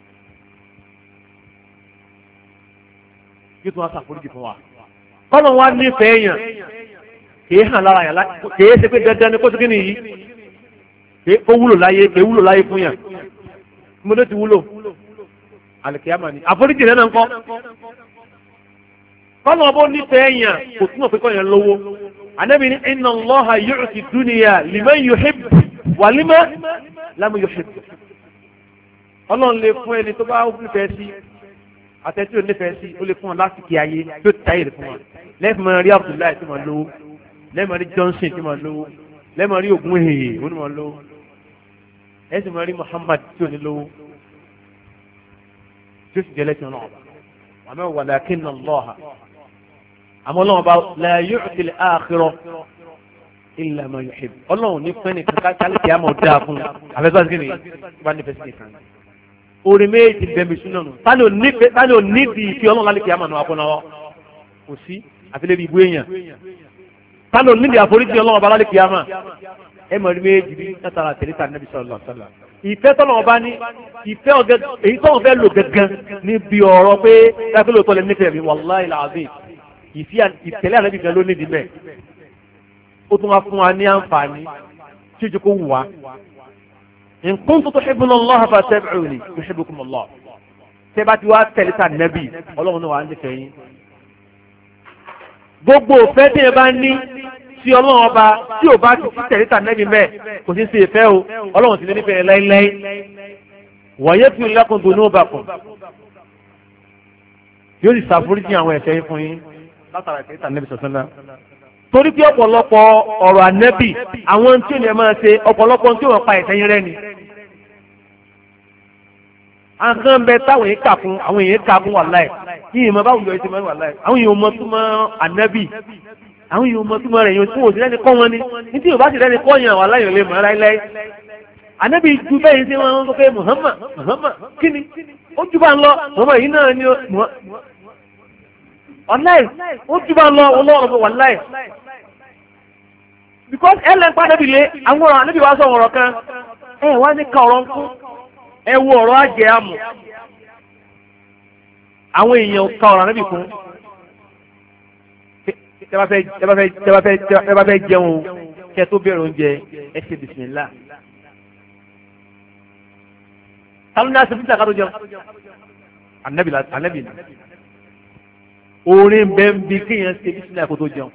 yóò tún wá ṣàforíjì fún wa kọ́nà wa nífẹ̀ẹ́ yàn kìí hàn lára yàn kìí ṣe pé dandan ni kó tó kí nìyí kó wúlò láyé fún yàn mo ló ti wúlò àlùkìyámà ni àforíjì rẹ̀ náà ń kọ́ kọ́nà ọbọ̀ nífẹ̀ẹ́ yàn kò túnmọ̀ pé kọ́yàn lówó Ànábì ní inna Allaha yu'ti dunya liman yuhibbu wa liman lam yuhibbu ọlọ́run lè fún ẹni tó bá nífẹ̀ẹ́ sí àtẹ̀tí ò nífẹ̀ẹ́ sí ó lè fún ọ lásìkò ayé tó táyé rẹ̀ fún wọn lẹ́ẹ̀fì máa rí Abdullahi tí máa lówó lẹ́ẹ̀mọ̀ rí Johnson tí máa lówó lẹ́ẹ̀mọ̀ rí ogun èyè ó ní máa lówó ẹ̀sìn máa rí Muhammad tí ò ní lówó tí ó sì jẹ́ lẹ́sìn náà àmọ́ walakinna Allaha àmọ́ ọlọ́run bá la yu'ti al-akhirah illa ma yuhib ọlọ́run ní fẹ́ni kálí kí á mọ̀ dáa fún àfẹ́sọ́ sí ni bá nífẹ̀ẹ́ sí nìkan orí méjì bẹ̀mí súnà nù tani ò nídìí ìfi ọlọ́run lálẹ́ kí á mọ̀ náà fúnnáwọ́ kò sí àfilẹ́bí ibú èèyàn tani ò nídìí àforíjì ọlọ́run bá lálẹ́ kí á mọ̀ ẹ mọ̀ rí méjì bí látara tẹ̀lẹ́tà Nabi sallallahu alaihi wasallam ìfẹ́ tọ́lọ́wọ́ bá ní ìfẹ́ ọ̀gẹ́ èyí tọ́wọ́ fẹ́ lò gẹ́gẹ́ níbi ọ̀rọ̀ pé dákẹ́ lóòótọ́ lẹ nífẹ̀ẹ́ mi wallahi alazim ìtẹ̀lé ànábì kan ló nídìí bẹ́ẹ̀ ó tún wá fún wa ní àǹfààní tí ó jẹ́ kó wù wá in kuntum tuhibbuna Allaha fattabi'uni yuhibbukum Allah tẹ́ bá ti wá tẹ̀lé tà nẹ́bì ọlọ́run náà wà nífẹ̀ẹ́ yín gbogbo òfẹ́ tí ẹ bá ní tí ọlọ́run ọba tí ò bá ti tẹ̀lé tà nẹ́bì mẹ́ kò sí ṣe ìfẹ́ o ọlọ́run ti lé nífẹ̀ẹ́ láíláí wa yaghfir lakum dhunubakum yóò sì ṣàforíjì àwọn ẹ̀ṣẹ̀ yín fún yín látara ìtẹ̀lé tà nẹ́bì sọ̀sánná torí pé ọ̀pọ̀lọpọ̀ ọ̀rọ̀ ànẹ́bì àwọn tí ò ní ẹ máa ṣe ọ̀pọ̀lọpọ̀ tí wọ́n pa ìtẹ̀yìn rẹ ni. àǹkan bẹ táwọn èèyàn kà fún àwọn èèyàn kà fún wàláì yìí mọ báwo yọrí ti máa ń wàláì àwọn èèyàn mọ túmọ̀ ànẹ́bì àwọn èèyàn mọ túmọ̀ rẹ̀ yóò tún òsì lẹ́ni kọ́ wọn ni ní tí yóò bá sì lẹ́ni kọ́ yàn wàláì yóò lè mọ̀ láíláí. ànẹ́bì ju bẹ́ẹ̀ sí wọn sọ pé Muhammad kí ni ó jù bá ń lọ Muhammad yìí náà ni wàláì ó jù bá ń lọ ọlọ́run wàláì because ẹlẹ́ ń padà bìlẹ̀ àwọn ọ̀rọ̀ àníbi wá sọ ọ̀rọ̀ kan ẹ wá ní ká ọ̀rọ̀ ń kú ẹ wo ọ̀rọ̀ àjẹ́ àmù àwọn èèyàn ká ọ̀rọ̀ àníbi kún tẹ́ bá fẹ́ jẹun kẹ́ tó bẹ̀rẹ̀ oúnjẹ ẹ ṣe bìsìmìlá tàbí náà ṣe fún ìtàkà tó jẹun ànábì orin bẹ́ẹ̀ ń bí kéèyàn ṣe bìsìmìlá kó tó jẹun.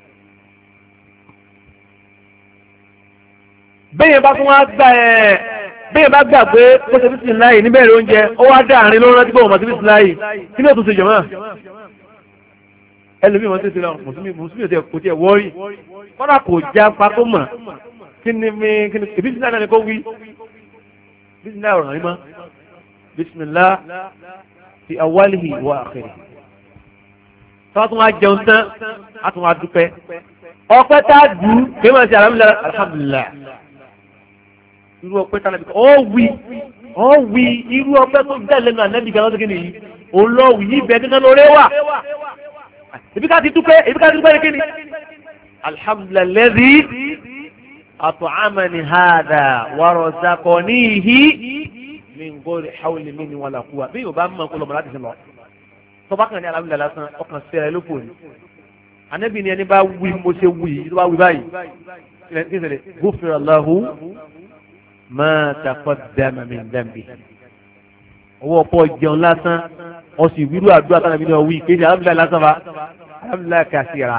bẹ́ẹ̀ bá fún wa bẹ́ẹ̀ bá gbà pé kó ṣe bísí láì níbẹ̀rẹ̀ oúnjẹ ó wá dá àárín ló rántí pé òun mọ̀ sí bísí láì kí ló tún ṣe jọ̀mọ́ ẹlòmíì wọn tètè lọ mùsùlùmí kò tiẹ̀ wọ́ọ̀rì kọ́dà kò já pa tó mọ̀ kí ni bísí láì náà ni kò wí bísí láì ọ̀ràn yìí mọ́ bismillah fi awwalihi wa akhirihi tọ́wọ́ tún wá jẹun tán á tún wá dúpẹ́ ọpẹ́ tá a dùn kí wọ́n ṣe alhamdulillah irú ọpẹ́ tánàbí kan ọ wí irú ọpẹ́ tó jẹ́ lẹ́nu ànẹ́bí gan lọ́sọ̀kí nìyí olóòwì yìí bẹ́ẹ̀ gẹ́gẹ́ lórí wà ibi ká ti dúpẹ́ ní kíni alhamdulillahi at'amani hadha wa razaqanihi min ghairi hawli minni wala quwwa bí yóò bá mọ̀ kó lọ́mọ láti fi lọ tọ́ba kan ní alhamdulillahi lásán ọkàn sí ẹ lóko ni ànẹ́bí ni ẹni bá wí mo ṣe wí tó bá wí báyìí kí n sẹ́lẹ̀ ghufira lahu ma taqaddama min dhanbi owó ọ̀pọ̀ jẹun lásán ọ̀sìn ìwúrú àdúrà tánàbí náà wí kéde alhamdulilayi lásán bá alhamdulilayi kàṣírà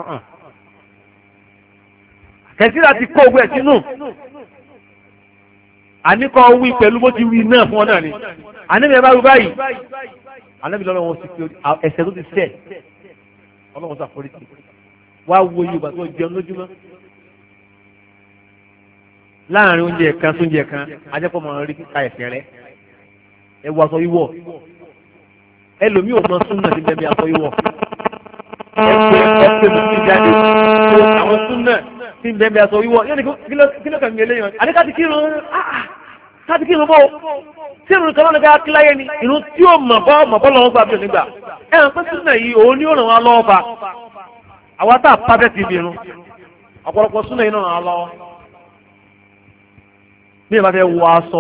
kẹsíra ti kó ogun ẹ̀ sínú àníkọ́ wí pẹ̀lú bó ti wí náà fún ọ náà ni àníbi ẹ bá wí báyìí àníbi lọ́wọ́ wọn sì pé ẹ̀ṣẹ̀ tó ti ṣẹ̀ ọlọ́run sàforí sí wá wo yorùbá tó jẹun lójúmọ́ láàrin oúnjẹ kan sóúnjẹ kan ajẹ́pọ̀ máa rí kíka ẹ̀ṣẹ̀ rẹ ẹ wọ aṣọ wíwọ̀ ẹlòmíì ò mọ súnà ti bẹ́ẹ̀ bí aṣọ wíwọ̀ ẹ̀pẹ́ mi ti jáde àwọn súnà ti bẹ́ẹ̀ bí aṣọ wíwọ̀ yóò ní kí ló kàn mí eléyàn àní ká ti kírun bọ́ tí irun kan lọ́nà ká kíláyé ni irun tí ó mọ̀ bọ́ lọ́wọ́ gbà bí ò nígbà ẹ̀hàn pé súnà yìí òun ni ó ràn wá lọ́wọ́ fa àwa tá a pàfẹ́ ti bìrún ọ̀pọ̀lọpọ̀ súnà yìí náà ràn wá lọ́wọ́ bí ẹ bá fẹ́ wọ aṣọ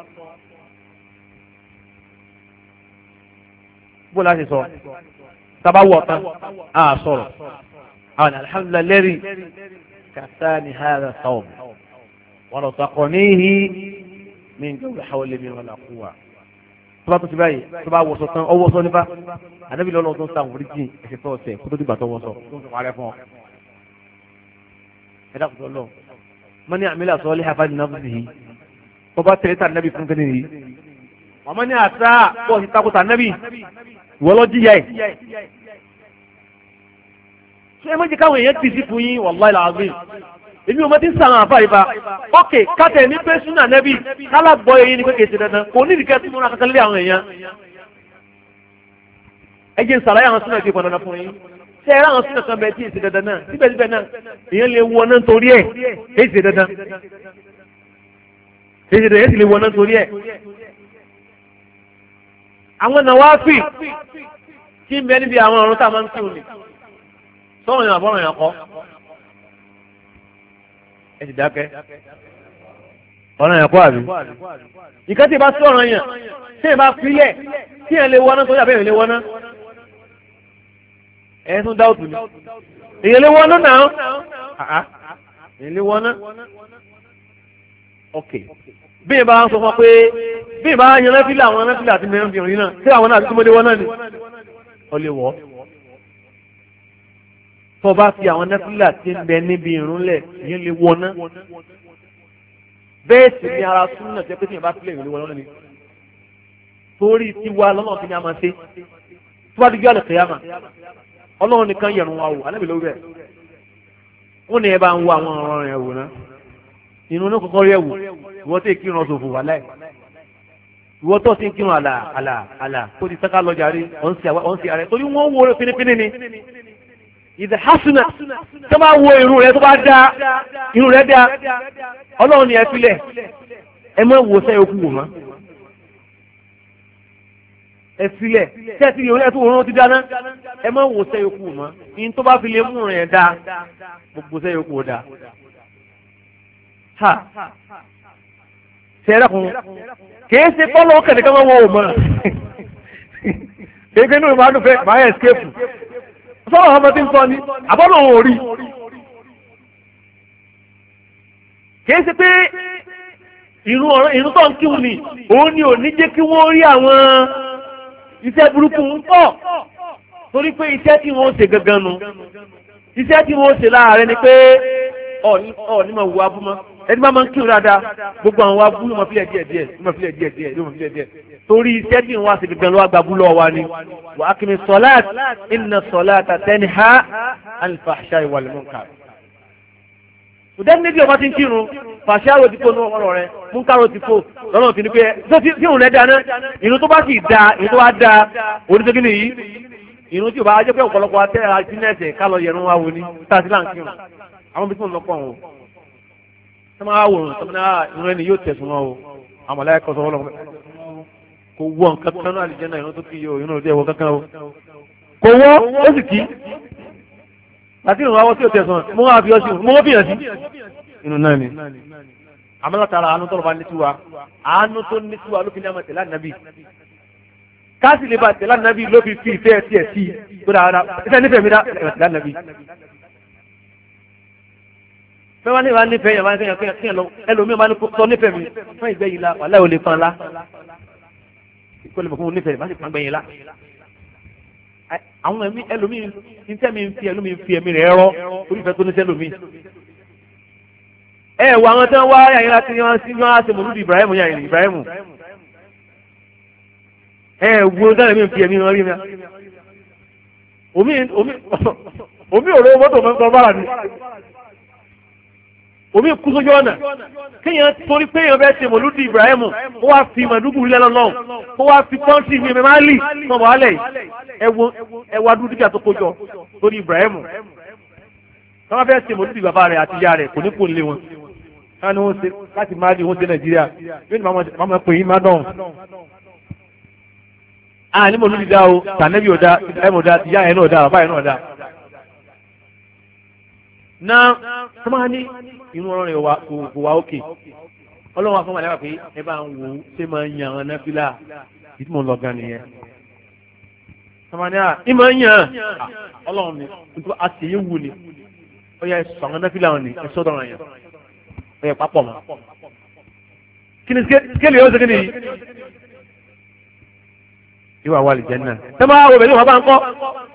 bó láti sọ tábà wọ̀ tán á sọ̀rọ̀ àwọn alhamdulilayi lẹ́rìí kàtàní hàdà sọ̀m wọn lọ sọkọ níhi mí n gbọ́dọ̀ hawlẹ̀ mi wọn là kú wa tó bá tó ti báyìí tó bá wọ̀sọ̀ tán ọwọ́ sọ nípa àdébí lọ́nà tó ń sàn wọ́n jí ẹ̀sẹ̀ tó ọ̀sẹ̀ kó tó dìgbà tó wọ́sọ̀ tó ń sọ wàrẹ́ fún ọ. ẹ dákun tó lọ mọ ní àmì làtọ́ lé hafáàdì náà fún yìí tó bá tẹ̀lé tà nẹ́bí fún kẹ́ni yìí wọ́n mọ ní àṣà bọ́ọ̀ ti takò nẹ́bí ìwọ lọ jíyà ẹ̀. ṣé ẹ méjì káwọn èèyàn ti sí fún yín wàláì làásì èmi ò mọ tí ń sàn àfà ìbá ókè kátẹ ní pé súnà nẹ́bí kálá gbọ́ eyín ni pé kèsì dandan kò ní ìdíkẹ́ tí mo ra kankan lé àwọn èèyàn. ẹ jẹ́ nsàlàyé àwọn súnà ìdí dandan fún yín ṣé ẹ rá àwọn súnà kan bẹ́ẹ̀ tí èsì dandan náà síbẹ̀síbẹ̀ náà èèyàn lè wọ náà nítorí ẹ̀ èsì dandan èsì lè wọ náà nítorí ẹ̀. àwọn nàwáfì tí ń bẹ níbi àwọn ọ̀run tá a máa ń kírun ni sọ́wọ́n yàn àbọ̀ràn yàn kọ́ ẹ ti dákẹ́ ọ̀ràn yàn kọ́ àbí ìkẹ́ tí ì bá sí ọ̀ràn yàn tí ì bá filẹ̀ tí ì lè wọná tó yàbẹ̀ ì lè wọná ẹ̀ tún dáwọ́tù ni èyí lè wọná náà èyí lè wọná ok bí ì bá ń sọ fún ọ pé bí ì bá yan náfìlà àwọn náfìlà àti mẹ́rin fìrìn náà tí àwọn náà àti tó mọ́lé wọná ni ọ lè wọ́ tó bá fi àwọn náfìlà tí ń bẹ níbi ìrúnlẹ̀ yẹn lè wọná bẹ́ẹ̀ sì ni ara súnmọ́ tẹ́ pé tí yẹn bá sílẹ̀ ìrìn lè wọná ni torí tiwa lọ́nà fi ni a máa ṣe tó bá dúdú àlẹ́ kìyàmà ọlọ́run nìkan yẹ̀rùn wa wò anábì lórí bẹ́ẹ̀ wọ́n ní ẹ bá ń wo àwọn ọ̀rọ̀ rẹ̀ wò ná inú ní kọ́kọ́ rí ẹ̀ wò ìwọ́ tó kírun ọ̀sọ̀ fò wà láì ìwọ́ tó ti ń kírun àlà kó ti sẹ́ká lọ́jà rí ọ̀n sí ààrẹ torí wọ́n wo fínífíní ni ìdè hasuna tó bá wo irun rẹ̀ tó bá dá irun rẹ̀ dá ọlọ́run ni ẹ filẹ̀ ẹ mọ̀ wò sẹ́yìn okùn wò mọ́ ẹ filẹ̀ tẹ́tí ìrìn ẹ̀tún òun ti dáná ẹ mọ̀ wò sẹ́yìn okùn mọ́ ní tó bá fi lè mú rẹ̀ dá gbogbo sẹ́yìn okùn dá ha sẹ́rẹ̀kùn kìí ṣe kọ́lọ́ kẹ̀lẹ́kẹ́ máa wọ òmọ́ kéèké inú ìmọ̀ àdúfẹ́ máa escape sọ́rọ̀ ọmọ tí ń sọ ní àbọ́nà òun orí kìí ṣe pé ìrun tó ń kíhun ni òun ni ò ní jẹ́ kí wọ́n rí àwọn iṣẹ́ burúkú ń pọ̀ torí pé iṣẹ́ tí wọ́n ṣe gangan nu iṣẹ́ tí wọ́n ṣe láàárẹ̀ ni pé ọ̀ ní ma wo abúmọ́ ẹni máa ń kírun dáadáa gbogbo àwọn abú yóò máa filẹ̀ díẹ̀ torí iṣẹ́ tí wọ́n á ṣe gangan lọ́wọ́ gbàgbú lọ́wọ́ wa ni wa aqimi ssalat inna ssalata tanha anil fahsha'i wal munkar. níbi ọba ti ń kírun fàṣàrò ti kó ní ọ̀rọ̀ rẹ̀ múnkàrò ti kó lọ́nà òfin ni pé tí òun rẹ̀ dáná ìrun tó bá sì da ìrun tó bá da oníṣègì nìyí ìrun tí ò bá jẹ́ pé ọ̀pọ̀lọpọ̀ atẹ́ àtinẹ́sẹ̀ ká lọ yẹ̀rún wa wò ní tàbí láǹkírun àwọn bí tí wọ́n lọ pọ̀ wọn tó máa wòrán tó máa ìrun ẹni yóò tẹ̀sùn wọn o àmọ̀láyà kọ́ sọ́wọ́ lọ́wọ́ kò wọ́ nǹkan kan náà àlìjẹ́nà ìrun tó kí yóò ìrun òde ẹ̀wọ̀ kankan o kò wọ́ ó sì kí àti ìrun àwọn tí ò tẹ̀sùn mo máa fi ọ sí mo wọ́n fìyàn sí inú náà ni àmọ́látara àánú tọ́lọ́ bá ní tiwa àánú tó ní tiwa ló fi ní àmọ́ tẹ̀lá nàbì káàsì lè ba tẹ̀lá nàbì ló fi ìfẹ́ tiẹ̀ sí tó dáadáa ìfẹ́ nífẹ̀ẹ́ mi dá tẹ̀lá nàbì fẹ́ wá ní ìwà nífẹ̀ẹ́ yẹn wá ní kéèyàn lọ ẹlòmíì máa ní sọ nífẹ̀ẹ́ mi fún ìgbẹ́ yìí la wàhálà ò lè fan la kó lè mọ̀ fún mi nífẹ̀ẹ́ má sì fan gbẹ̀yìn la àwọn ẹ̀mí ẹlòmíì níṣẹ́ mi ń fi ẹlòmíì fi ẹ̀mí rẹ̀ rọ́ orí ìfẹ́ tó níṣẹ́ lòmíì ẹ wọ àwọn tí wọ́n wá yàyìn láti wọ́n sí wọ́n á ṣe mọ̀lúdì Ibrahim yàyìn Ibrahim ẹ wo dáná mi fi ẹ̀mí wọn rí mi omi òró mọ́tò mọ́tò bára ni omi kú sójú ọ̀nà kéèyàn torí pé èèyàn fẹ́ ṣe mọ̀lúdì Ibrahim ó wá fi màdúgbù lẹ́nu lọ́hùn ó wá fi kọ́ńtì mi mẹ́má lì mọ̀ wá lẹ̀ ẹ wá dúdú díà tó kójọ torí Ibrahim tí wọ́n fẹ́ ṣe mọ̀lúdì bàbá rẹ̀ àti ìyá rẹ̀ kò ní kò lé wọn káni wọ́n ṣe láti máa di wọ́n ṣe Nàìjíríà yóò ní máa pè yín má dọ̀hùn. a ní mọ̀lúdì dá o tànẹ́bí ò dá Ibrahim ò dá ìyá ẹ̀ náà dá bàbá ẹ̀ náà dá. náà tó máa ní inú ọ̀rọ̀ rẹ̀ kò wá òkè ọlọ́run afọ́mọ àlẹ́ wà pé ẹ bá ń wò ó ṣé máa ń yan àwọn náfìlà ìtumọ̀ lọ gan nìyẹn. sọmọdé à ń máa ń yan ọlọ́run ni nítorí àṣeyẹ wù ni ó yẹ sọ àwọn náfìlà wọn ni ẹ sọ́dọ̀ wọn yẹn ó yẹ papọ̀ mọ́. kí ni skéèlì yóò ṣe kí ni yìí yóò wá wà lè jẹ́ náà. ẹ máa wọ bẹ̀rẹ̀ wọn bá ń kọ́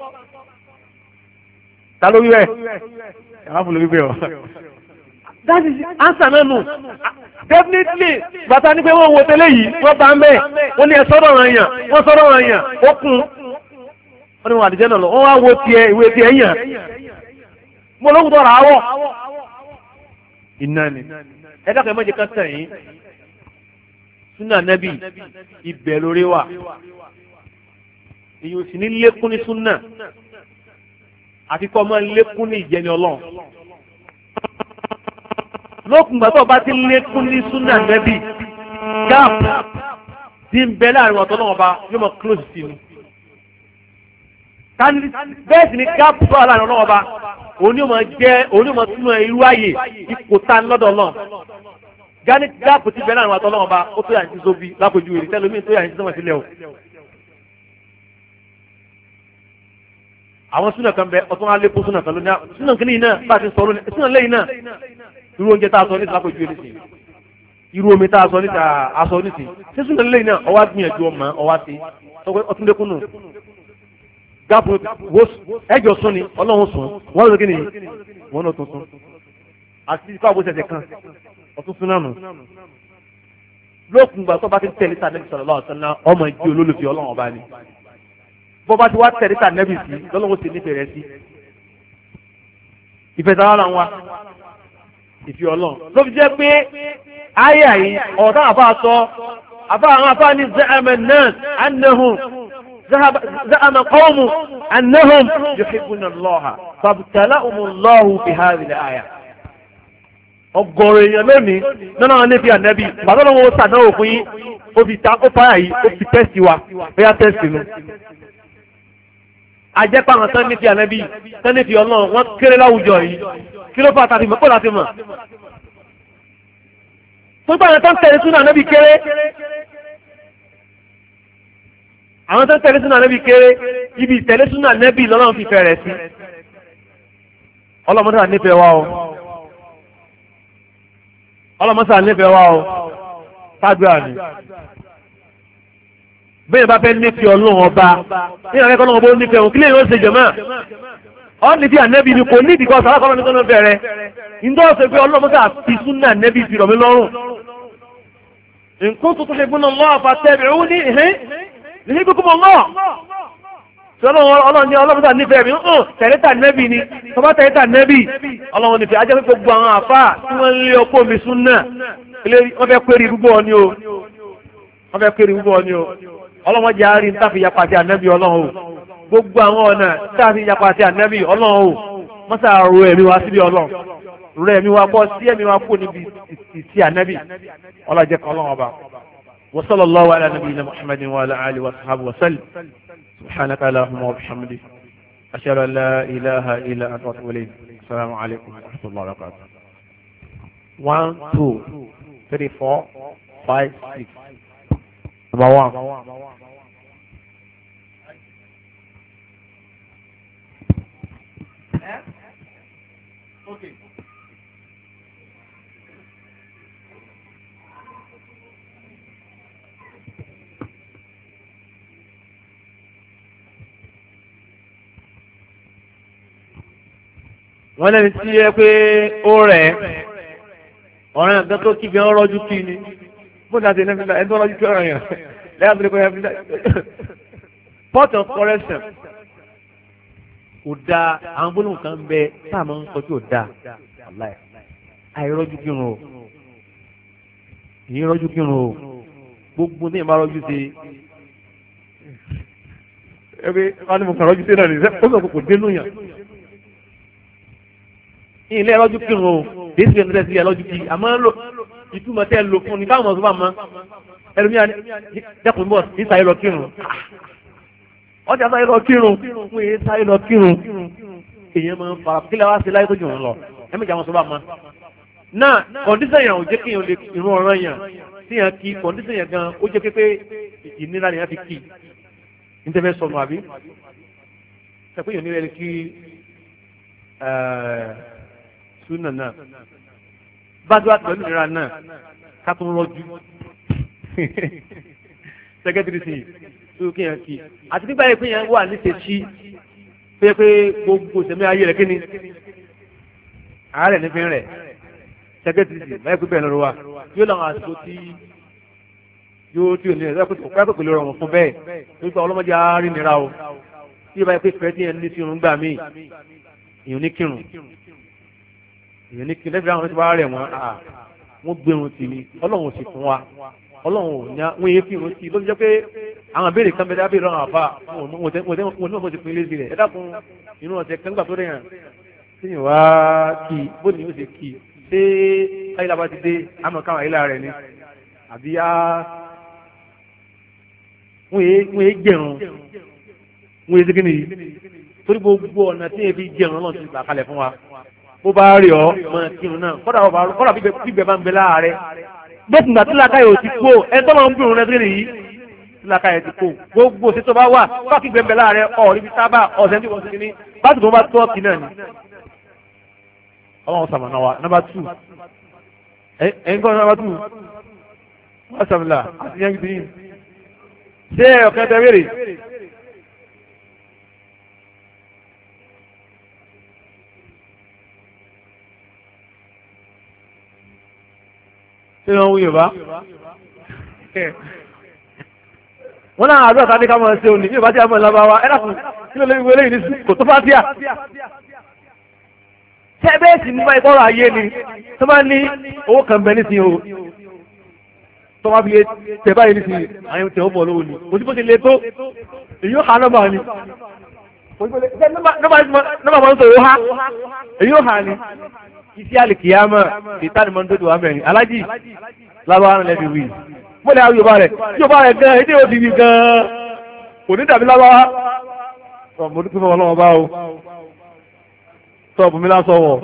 ta ló wí bẹ́ẹ̀ àwọn fúnlẹ̀ wí bẹ́ẹ̀ o. that is answer náà nù definitely bàtà ní pé wọ́n wo tẹ́lẹ̀ yìí wọ́n bá ń bẹ́ẹ̀ wọ́n ní ẹ sọ́dọ̀ wọn yàn wọ́n sọ́dọ̀ wọn yàn ó kún wọ́n ní wọn àdìjẹ́ náà lọ wọ́n wá wo tiẹ̀ ìwé tiẹ̀ yàn mo lóhùn tó rà á wọ̀ iná ni ẹ dákẹ́ mọ́jẹ kan tẹ̀ yín súnà nẹ́bì ibẹ̀ lórí wà èyí ò sì ní lékún ní súnà àti kọ́ máa lékún ní ìjẹni ọlọ́run lókùn gbàtọ́ bá ti lékún ní súnà nẹ́bì gap tí ń bẹ láàrin ọ̀tọ́ náà ọba yóò mọ̀ close sí ni bẹ́ẹ̀ sì ni gap tó wà láàrin ọlọ́run ọba onímọ̀ túnmọ̀ irú ààyè ipò tá lọ́dọ̀ náà gani gap ti bẹ láàrin ọ̀tọ́ náà ọba ó tó yà ní sísóbi lápòjú èrè tẹ́lómi tó yà ní sísọ́mọ̀ sílẹ̀ o. àwọn súnà kan bẹ ọtún alẹ́kùn súnà kan lónìí súnà kìíní náà bá a ti sọ lónìí súnà lẹ́yìn náà irú oúnjẹ tá a sọ ní ìsìlápò ju ẹnìsìn irú omi tá a sọ ní aṣọ nísìn ṣé súnà lẹ́yìn náà ọwá gbìyànjú ọmọ ọwá sí ọtún lẹ́kùn nù gáàpù ẹjọ sún ni ọlọ́run sùn wọ́n lọ kí ni wọ́n lọ tuntun àti ikú àbúṣẹ̀ṣẹ̀ kan ọtún sún náà nù lókun gbà tó bá ti tẹ̀lé ta nẹ́bí sallallahu alaihi wasallam ọmọ ìjì olólùfẹ́ ọlọ́run ọba ni bọ́ bá ti wá tẹ̀lé ta nẹ́bí sí lọ́lọ́run sì nífẹ̀ẹ́ rẹ sí ìfẹ́ sára wa ìfẹ́ ọlọ́run ló fi jẹ́ pé ayé yìí ọ̀tá àfa sọ àwọn àfa ní za'ama an-nas annahum زعم قوم أنهم يحبون الله فابتلأهم الله في هذه الآية ọ̀gọ̀rọ̀ èèyàn lónìí nínú àwọn níbi ànẹ́bí bàbá wọn sàdánwò fún yín ó fi ta ó fáyà yìí ó fi tẹ́sì wa bóyá tẹ́sì nu. ajẹ́pọ̀ àwọn tán níbi ànẹ́bí tán níbi ọlọ́run wọ́n kéré láwùjọ yìí kí ló fà tàbí mọ́pọ̀ láti mọ̀. tó bá àwọn tán tẹ̀lé sínú ànẹ́bí kéré àwọn tó ń tẹ̀lé súnà nẹ́bí kéré ibi ìtẹ̀lé súnà nẹ́bí lọ́lọ́run fi fẹ́ rẹ̀ sí ọlọ́mọdé nífẹ̀ẹ́ wa o ọlọ́mọdé nífẹ̀ẹ́ wa o fàdúrà ni bẹ́ẹ̀ bá fẹ́ nífẹ̀ẹ́ ọlọ́run ọba ní ìrànlẹ́kọ́ ọlọ́run ọba ó nífẹ̀ẹ́ òun kí lè yóò ṣe jẹ̀mọ́ ọ níbi ànẹ́bí ni kò ní ìdíkọ́ sàrákọ́ ọlọ́run tó bẹ̀rẹ̀ ìdọ́ ọ̀sẹ̀ pé ọlọ́mọdé àti súnà nẹ́bí fi rọ̀ mí lọ́rùn nǹkan tó tún lè gbóná lọ́wọ́ àfàtẹ́bẹ̀rún ní ní gbogbo mọ́ ọlọ́run ní ọlọ́run nífẹ̀ẹ́ mi tẹ̀lẹ́tà nẹ́bì ni tọ́bá tẹ̀lẹ́tà nẹ́bì ọlọ́run nífẹ̀ẹ́ ajẹ́ pé gbogbo àwọn àfáà tí wọ́n lé ọkọ̀ mi súnà wọ́n fẹ́ péré gbogbo ọ ní o wọ́n fẹ́ péré gbogbo ọ ní o ọlọ́run jẹ́ àárín táfi yapa sí ànẹ́bì ọlọ́run o gbogbo àwọn ọ̀nà táfi yapa sí ànẹ́bì ọlọ́run o mọ́sà ro ẹ̀mí wa síbi ọlọ́run ro ẹ̀mí wa bọ́ sí ẹ̀mí wa kó níbi sí ànẹ́bì ọlọ́jẹ́ kan ọlọ́run ọba. وصلى الله على نبينا محمد وعلى آله وصحبه وسلم سبحانك اللهم وبحمدك أشهد أن لا إله إلا أنت وأتوب إليك السلام عليكم ورحمة الله وبركاته 1 2 3 4 5 6 number 1 okay wọ́n lẹ́ni tí yẹ pé ó rẹ̀ ọ̀ràn yàn gan tó kí gan rọ́jú kí ni bó dáa ti ẹni fílà ẹni tó rọ́jú kí ọ̀ràn yàn lẹ́yìn àti ẹni fílà port of correction kò dáa àwọn gbólóhùn kan bẹ tá a máa ń sọ tí ò dáa àìrọ́jú kírun o èyí rọ́jú kírun o gbogbo ní ìmọ̀ rọ́jú ṣe ẹgbẹ́ wọn ni mo kàn rọ́jú ṣe náà nìyẹn ó sọ kò dénú yàn ilé rọ́jú kírun o èyí sì ń tẹ́sí ẹ lọ́jú kí àmọ́ lò ìtumọ̀ tẹ́ lò fún ni káwọn ọ̀sán bá mọ́ ẹlòmíà dẹ́kun bọ̀ ní sáyé lọ kírun ọjà sáyé lọ kírun fún èyí sáyé lọ kírun èyàn máa ń fara kílẹ̀ wá sí láyé tó jù wọn lọ ẹ̀mí ìjà wọn sọ bá mọ́ náà kọ̀ǹdíṣàn yẹn ò jẹ́ kí yẹn lè irun ọ̀ràn yẹn tí yẹn kí kọ̀ǹdíṣàn yẹn gan ó jẹ́ pé ìnira ni yẹn fi kí ní tẹ́fẹ́ sọnù àbí sẹ́pẹ́ yẹn nílẹ̀ kí súnà náà bájú àti pẹ̀lú ìnira náà ká tó rọ́jú sẹ́kẹ́tìrì sí tó kí yẹn kí àti nígbà yẹn pé yẹn wà ní tẹ̀sí pé gbogbo sẹ́mi ayé rẹ̀ kí ni àárẹ̀ nífẹ̀ẹ́ rẹ̀ sẹkẹtìrì báyìí pípẹ́ ẹ̀nà wa yóò làwọn àsìkò tí yóò tí ò ní ẹ̀rọ pẹ́ pẹ̀lú ọ̀rọ̀ fún bẹ́ẹ̀ nípa ọlọ́mọdé àárín nira o tí báyìí pé fẹ́ tí ẹ̀ ní sí irun gbà mí èèyàn ní kírun lẹ́fẹ̀ẹ́ àwọn tí wọ́n rẹ̀ wọ́n gbẹ̀rún tì ní ọlọ́run sì fún wa ọlọ́run ò ní wọ́n yé kírun tì ló fi jẹ́ pé àwọn abéèrè kan bẹ́ẹ̀ dábìrì ọ̀rọ̀ àfa mo ti pín lé sílẹ̀ ẹ dákun inú ọ̀sẹ̀ kan gbà tó rẹ̀ hàn tí yìí wá kí bó ni yóò ṣe kí ṣé ayélujára bá ti dé àmọ́ káwọn ayélujára rẹ̀ ni àbí á wọ́n yé jẹ̀rùn wọ́n yé segin nìyí torí gbogbo ọ̀nà tí yẹn fi jẹ̀rùn náà ti gbà kalẹ̀ fún wa bó bá rí ọ mọ kírun náà kọ́dà bíbẹ̀ bá ń bẹ láàárẹ̀ bẹ́ẹ̀ nígbà tí làákàyè ò ti kó ẹ tọ́ máa ń bìrún lẹ́sìn nìyí tí làákàyè ti kó gbogbo ṣètò bá wà fáàkì bẹ́ẹ̀ bẹ láàárẹ̀ ọ̀rí bí sábà ọ̀sẹ̀ tí wọ́n ti ní bá tó bá tó ọ̀kì náà ni ọlọ́run sàmànà wa nọ́mbà 2 ẹ̀yin kọ́ nọ́mbà 2 wọ́n sàmìlà àti yẹn gbìyìn ṣé ọ̀kan tẹ wéré ṣé wọ́n wú yorùbá wọ́n náà àdúrà tàbí ká mọ̀ ṣe òní yorùbá tí a mọ̀ lábá wa ẹ̀dàkùn kí ló lè wọlé yìí ní kò tó fà tíà tẹ́bẹ́ẹ̀sì nípa ìkọ́rọ̀ ayé ni tó bá ní owó kan bẹ nísìnyí o tó bá fi lè tẹ̀ báyìí nísìnyí àyẹ̀wò tẹ̀ ó bọ̀ lówó ni kò sí bó ti lè tó èyí ó ha nọ́mbà ni nọ́mbà máa ń sọ èyí ó ha èyí ó ha ni iṣẹ́ àlìkìyàmọ̀ ìtàn mọ́ nítorí wà mẹ́rin alájì lábára rẹ̀ lẹ́bi wí mo lè àwọn yorùbá rẹ̀ gan èdè òbí mi gan kò ní dàbí lábára mo dúpẹ́ fún ọlọ́wọ́ bá o tọ́ọ̀bù mi lásán wọ̀.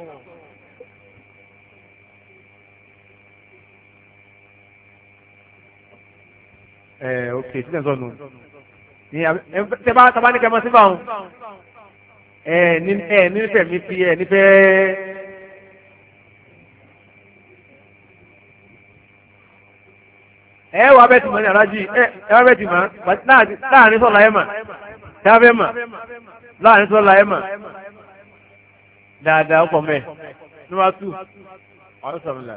Ok sílẹ̀ sọ̀nù tẹ́ bá ní kẹ́mọ́ sí báwọn nífẹ̀ẹ́ mi fi nífẹ̀ẹ́ wà bẹ́ẹ̀ tì mọ́ ní alájì wà bẹ́ẹ̀ tì mọ́ láàrin sọ̀lá ẹ̀ mà dábẹ́ mà láàrin sọ̀lá ẹ̀ mà dáadáa ọkọ̀ mẹ́ nọ́mbà 2 ọ̀rọ̀ sọ̀rọ̀lá.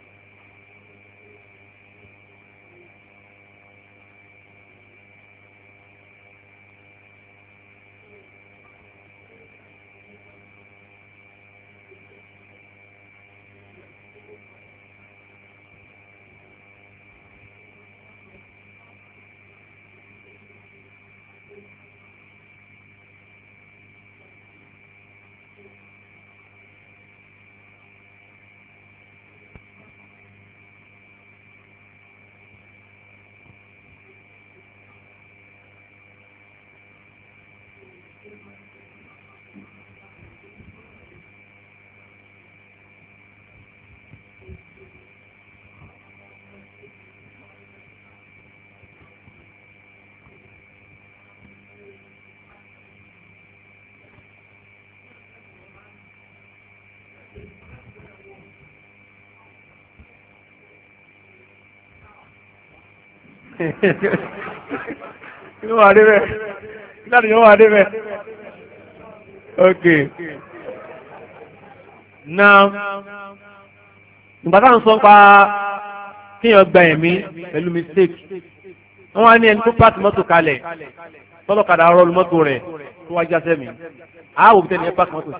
Yóò wà débẹ̀. Láti yóò wà débẹ̀. Ok. Now, ìgbà táwọn sọ pa kíyàn gba ẹ̀mí pẹ̀lú mistake wọ́n wá ní ẹni tó pàtì mọ́tò kalẹ̀ tọ́lọ́kadà rọlù mọ́tò rẹ̀ tó wá já sẹ́mi àáwò bí tẹ́ni ẹ pàtì mọ́tò sí.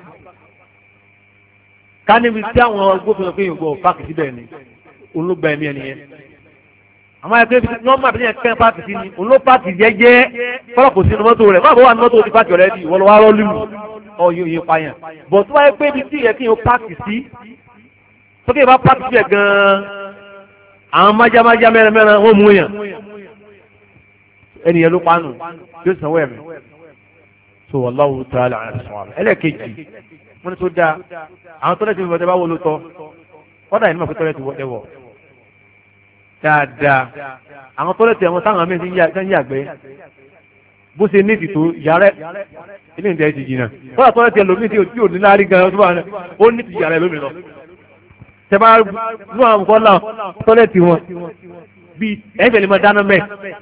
ká níbi tí àwọn gbófinró pé yòókù pàkì síbẹ̀ ni olóògbà ẹ̀mí ẹni yẹn àmọ́ ẹgbẹ́ ibi tí wọ́n máa bí yẹn kẹ́ pàkì sí ni olóòpàkì jẹ́jẹ́ kọ́lọ̀ kò sínú mọ́tò rẹ̀ má bọ́ wà ní mọ́tò ti pàkì ọ̀rẹ́ di ìwọ́n lọ wá rọ́ọ̀lù ọ̀yọ̀ yẹn pààyàn bọ̀ tó wáyé pé ibi tí yẹ kí yẹn pàkì sí sókè bá pàkì sí ẹ̀ gan-an àwọn májámájá mẹ́rin wọ́n mú yàn ẹnìyẹn ló panu yóò sanwó ẹ̀mí so wallahu ta'ala àṣùwọ̀n ẹlẹ́ẹ̀kejì wọ́n ní tó dáa àwọn tọ́lẹ̀tì mi bọ̀dẹ̀ bá wọlé tọ́ kọ́dà yìí ní ma fi tọ́lẹ̀tì wọ́dẹ̀ wọ̀ dáadáa àwọn tọ́lẹ̀tì ẹ̀wọ̀n táwọn àmì ti ń yàgbẹ́ bó ṣe ní ìtìtò yàrá ilé ìdẹ́ ti jìnnà kọ́dà tọ́lẹ̀tì ẹlòmíì tí ò ní láàrí gan tó bá ó ní ti yàrá ẹlòmíì lọ tẹ́bá lú àwọn kọ́lá tọ́lẹ̀tì wọn bíi ẹ̀fẹ̀ lè máa dáná mẹ́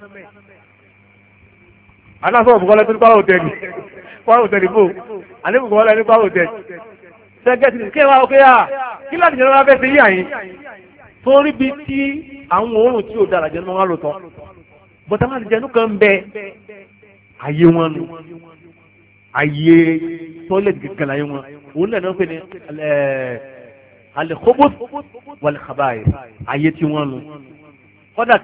aláṣọ òbúkọ́lá tó ní pàrọ̀ òtẹ́ẹ̀lì bò àlébùkọ́lá ní pàrọ̀ òtẹ́ẹ̀lì sẹ́gẹ́tì kéwàá òkè yá kí láti jẹ́ lọ́wọ́ fẹ́ sí yíyà yín torí bí tí àwọn òórùn tí ò dára jẹ́ ní wọ́n lò tán bọ́tà máa ti jẹ́ nùkan bẹ ayé wọn nù ayé tọ́lẹ̀tì kankan láyé wọn òun náà ń pè ní al-khubuth wal-khaba'ith ayé tí wọ́n nù kọ́dà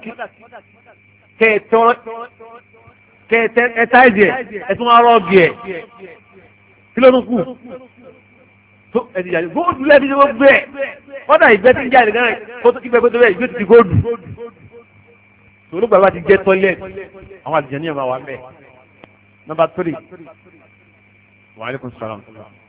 kẹ́ẹ̀tẹ́ ẹ̀jẹ̀ ẹ̀tún arọ́ọ̀gì ẹ̀ kí ló ń kù tó ẹ̀dìyà góòdù lẹ́bi tí wọ́n gbé ẹ̀ kọ́dà ìgbẹ́ tí ń jáde náà kó tó kígbẹ́ tó bẹ́ẹ̀ ìgbẹ́ ti di góòdù tó olùgbà bá ti jẹ́ tọ́lẹ̀ àwọn àdìjẹ́ ní ọmọ wa mẹ́. Number 3. Wa alaikum salam.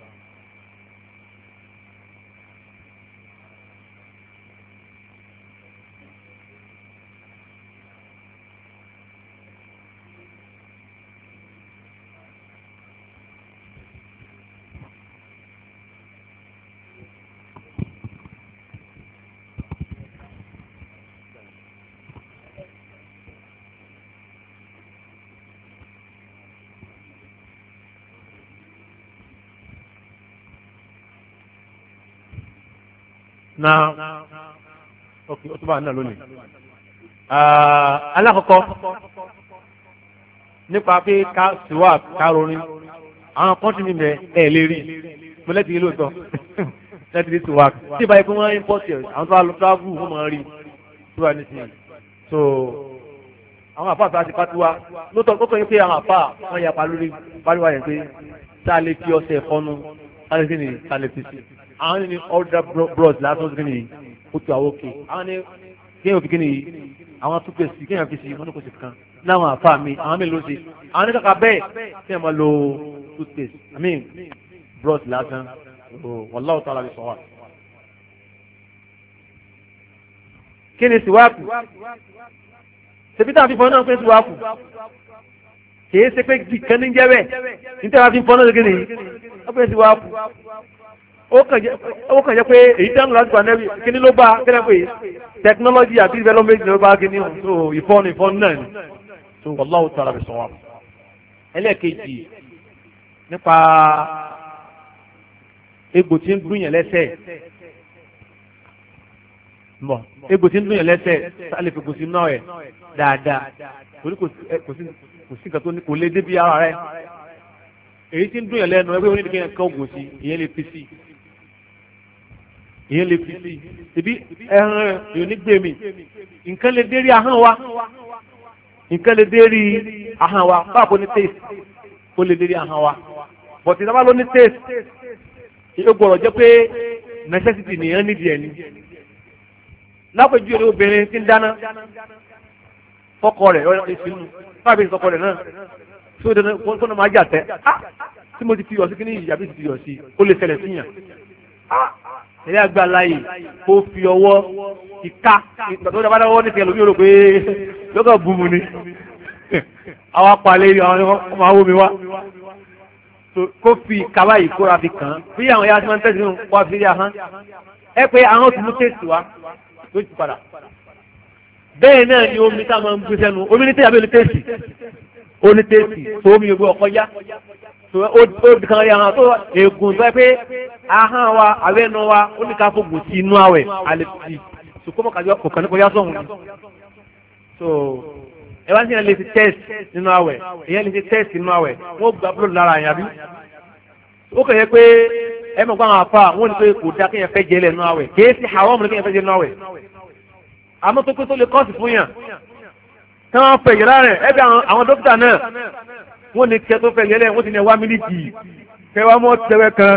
Now, okay, ó tún bá náà lónìí. Alákọ̀ọ́kọ́ nípa pé ká síwá károrin àwọn kọ́ńtì mi bẹ̀ ẹ̀ lè rí mo lẹ́tì yìí lóòótọ́ lẹ́tì yìí síwá tí ìbáyé pé wọ́n ń pọ̀ sí àwọn tó bá lọ travel wọ́n máa rí síwá ní sí so àwọn àfáà tó a ti pàtó wa lóòótọ́ ó kọ́ yín pé àwọn àfáà wọ́n yapa lórí pariwo yẹn pé tá a lè fi ọṣẹ fọnú tá a lè fi ní tá a lè fi sí àwọn ní order bros lásán kí ni ó tu àwọn òkè àwọn ní kéèyàn fi kí ni àwọn tó pèsè kéèyàn fi sí wọn ní kò sí kan láwọn àfa mi àwọn mélòó ṣe àwọn ní kàkà bẹ́ẹ̀ kéèyàn máa lo toothpaste I mean bros lásán wallahu ta'ala bisawab. kí ni siwaaku ṣebí táwọn fífọ́ náà pé siwaaku kìí ṣe pé kan ní jẹ́ bẹ́ẹ̀ níta fi fọ́ náà ṣe kí ni wọ́n pè siwaaku. Ó kàn jẹ́ pé èyí dáhùn láti gbà nẹ́bí kíní ló bá kẹ́lẹ́ pé technology àti development ló bá kíní hàn so ìfọ́n náà ni so wallahu ta'ala bisawab. ẹlẹ́ẹ̀kejì nípa egbò tí ń dún yẹn lẹ́sẹ̀ mọ̀ egbò tí ń dún yẹn lẹ́sẹ̀ sálẹ̀ fi kò sí náà ẹ̀ dáadáa torí kò sí nǹkan tó ní kò lè débi ara rẹ̀ èyí tí ń dún yẹn lẹ́nu ẹgbẹ́ onídìí kẹ́kẹ́ ògùn sí ìyẹn lè fi sí ìyẹn lè fi sí ibi ẹran yóò ní gbé mi nǹkan lè dérí ahọ́n wa nǹkan lè dérí ahọ́n wa báwo ní taste ó lè dérí ahọ́n wa but ìdábà ló ní taste ó gbọ́dọ̀ jẹ́ pé necessity nìyẹn nídìí ẹ̀ ní lápẹjù ẹni obìnrin tí ń dáná fọ́kọ rẹ̀ ọ̀rẹ́ ìsinú fábí ìsọkọ rẹ̀ náà tí ó dáná kó náà máa jà tẹ́ tí mo ti fi yọ̀ sí kí ní ìyàbí ti fi yọ̀ sí ó lè ṣẹlẹ̀ síyàn ẹ̀yà àgbà láàyè kó fi ọwọ́ ìka ìgbàgbọ́ ìjọba dáwọ́ ní ti ẹlòmí rò pé lọ́kàn bùnmu ni àwọn apalẹ̀ ọmọ àwọn omi wa kó fi ìka báyìí kóra fi kàn án bí àwọn ẹ̀yà tí wọ́n ń tẹ̀sí nínú wá fi rí ahọ́n ẹ pé ahọ́n ti mú tèsì wá tó ti padà bẹ́ẹ̀ náà ni omi tá a máa ń gbé sẹ́nu omi ní tèyàbí onítèsì onítèsì tó omi ògbó ọkọ yá ó di kan rí ahọ́n tó eegun tó yẹ pé ahọ́n wa àwẹ̀nu wa ó ní ká fògùn sí inú àwẹ̀ alẹ́ fi sùkúmọ̀ kájọ kò kàn ní kò yá sọ̀hún ni. so ẹ wá sí yẹn lè ti test nínú àwẹ̀ ìyẹn lè ti test nínú àwẹ̀ wọ́n gba blood lára yẹn àbí. ó kàn yẹ pé ẹ mọ̀ gbọ́n àwọn afa wọ́n ní pé kò dá kéèyàn fẹ́ jẹ́ lẹ̀ nínú àwẹ̀ kéé sí haram ní kéèyàn fẹ́ jẹ́ nínú àwẹ̀. àmọ́ tó pé tó lè kọ́ọ̀sì fún yàn tí wọ́n fẹ́ yẹ lára rẹ̀ ẹ bí àwọn dókítà náà wọ́n ní kẹ́ tó fẹ́ yẹ lẹ̀ wọ́n ti ní wá mílíkì kẹ́ wá mọ́ tẹ́wẹ́ kan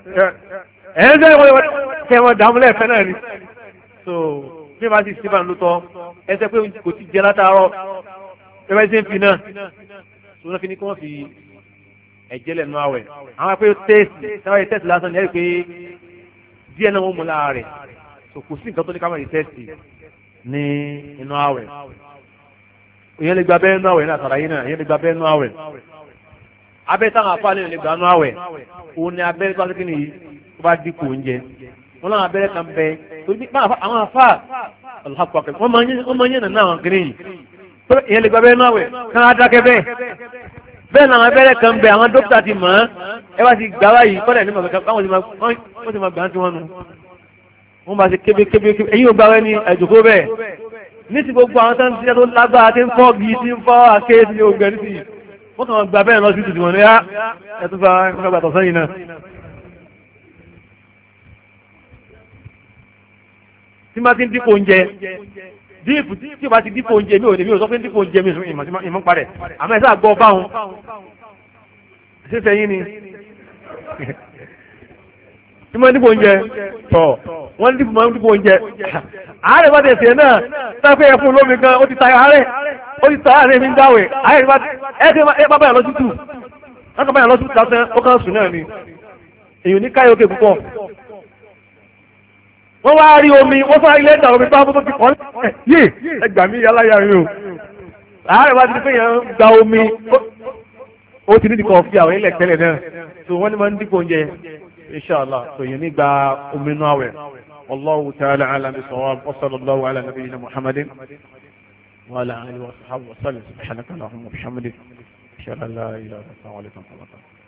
kẹ́ wọ́n dààmú lẹ́ẹ̀fẹ́ náà ni. so bí wọ́n ti ṣe bá ń lótọ́ ẹsẹ̀ pé kò ti jẹ látàárọ̀ ẹ bá ṣe ń fi náà tó náà fi ní kí wọ́n fi ẹ̀jẹ̀ lẹ̀ nú àwẹ̀ àwọn apẹ́ tẹ́ẹ̀sì sábà yìí tẹ́ẹ̀sì lásán ní ẹ̀rí pé díẹ̀ náà wọ́n mú lára rẹ̀ so kò sí nǹkan tó ní ká má yìí tẹ́ẹ̀sì ní inú àwẹ̀ ìyẹn lè gba bẹ́ẹ̀ nú àwẹ̀ náà àtàrà náà ìyẹn lè gba bẹ́ẹ̀ nú àwẹ̀ abẹ́ táwọn afáàlẹ́ lè gba nú àwẹ̀ òun ni abẹ́rẹ́ tó bá kékeré yìí tó bá dínkù oúnjẹ wọn láwọn abẹ́rẹ́ kan bẹ àwọn afá alhàpàkẹ́ wọ́n máa ń yẹn nà àwọn kiri yìí ìyẹn lè gba bẹ́ẹ̀ nú àwẹ̀ kán á dákẹ́ bẹ́ẹ̀ bẹ́ẹ̀ làwọn abẹ́rẹ́ kan bẹ àwọn dókítà ti mọ̀ ẹ bá ti gbà wáyìí kọ́lẹ̀ ní màkàkà káwọn ti máa gbà á ti wọn nu wọ́n bá ti kébékébé ẹ̀yìn ògbà wẹ́ ní ẹ̀jọ̀kó bẹ́ẹ̀ ní ti gbogbo àwọn tó ń ṣiṣẹ́ tó lágbára tí ń fọ́ gi tí ń fọ́ aké tí ó gbẹ nísìnyí wọ́n kàn gbà bẹ́ẹ̀ lọ sí tuntun wọn ní ẹ̀tún fa gbàtọ̀ sẹ́yìn náà. tí máa ti ń dípò oúnjẹ díìpù tí o bá ti dípò oúnjẹ mi ò sọ pé dípò oúnjẹ mi ìmọ̀ parẹ̀ àmọ́ ẹ̀ sáà gbọ́ báwọn ṣíṣe yín ni tí wọ́n dípò oúnjẹ tọ̀ wọ́n dípò oúnjẹ àárẹ̀ bá tẹ̀sẹ̀ náà sáfẹ́ ẹ̀fún lómi kan ó ti ta àárẹ̀ mi ń dáwẹ̀ àárẹ̀ bá báyà lọ́sítù láti báyà lọ́sítù lásán ó kàn sùn náà ni èyàn ní káyọ̀ òkè púpọ̀ wọ́n wá rí omi wọ́n fún ilé ìdá omi bá bó ti kọ́ yé ẹgbà mí aláya rí o àárẹ̀ bá ti di pé yẹn ń gba omi ó ti ní ìdíkọ̀ fi àwọn ilẹ̀ tẹ́lẹ̀ náà tó wọ́n ní máa ń dípò oúnjẹ inshallah tó yẹn ní gba omi náà wẹ̀ wallahu ta'ala a'lam bis-sawab wa sallallahu ala nabiyyina muhammadin wa ala alihi wa sahbihi wa sallam subhanaka allahumma wa bihamdik ashhadu an la ilaha illa anta astaghfiruka wa atubu ilayk.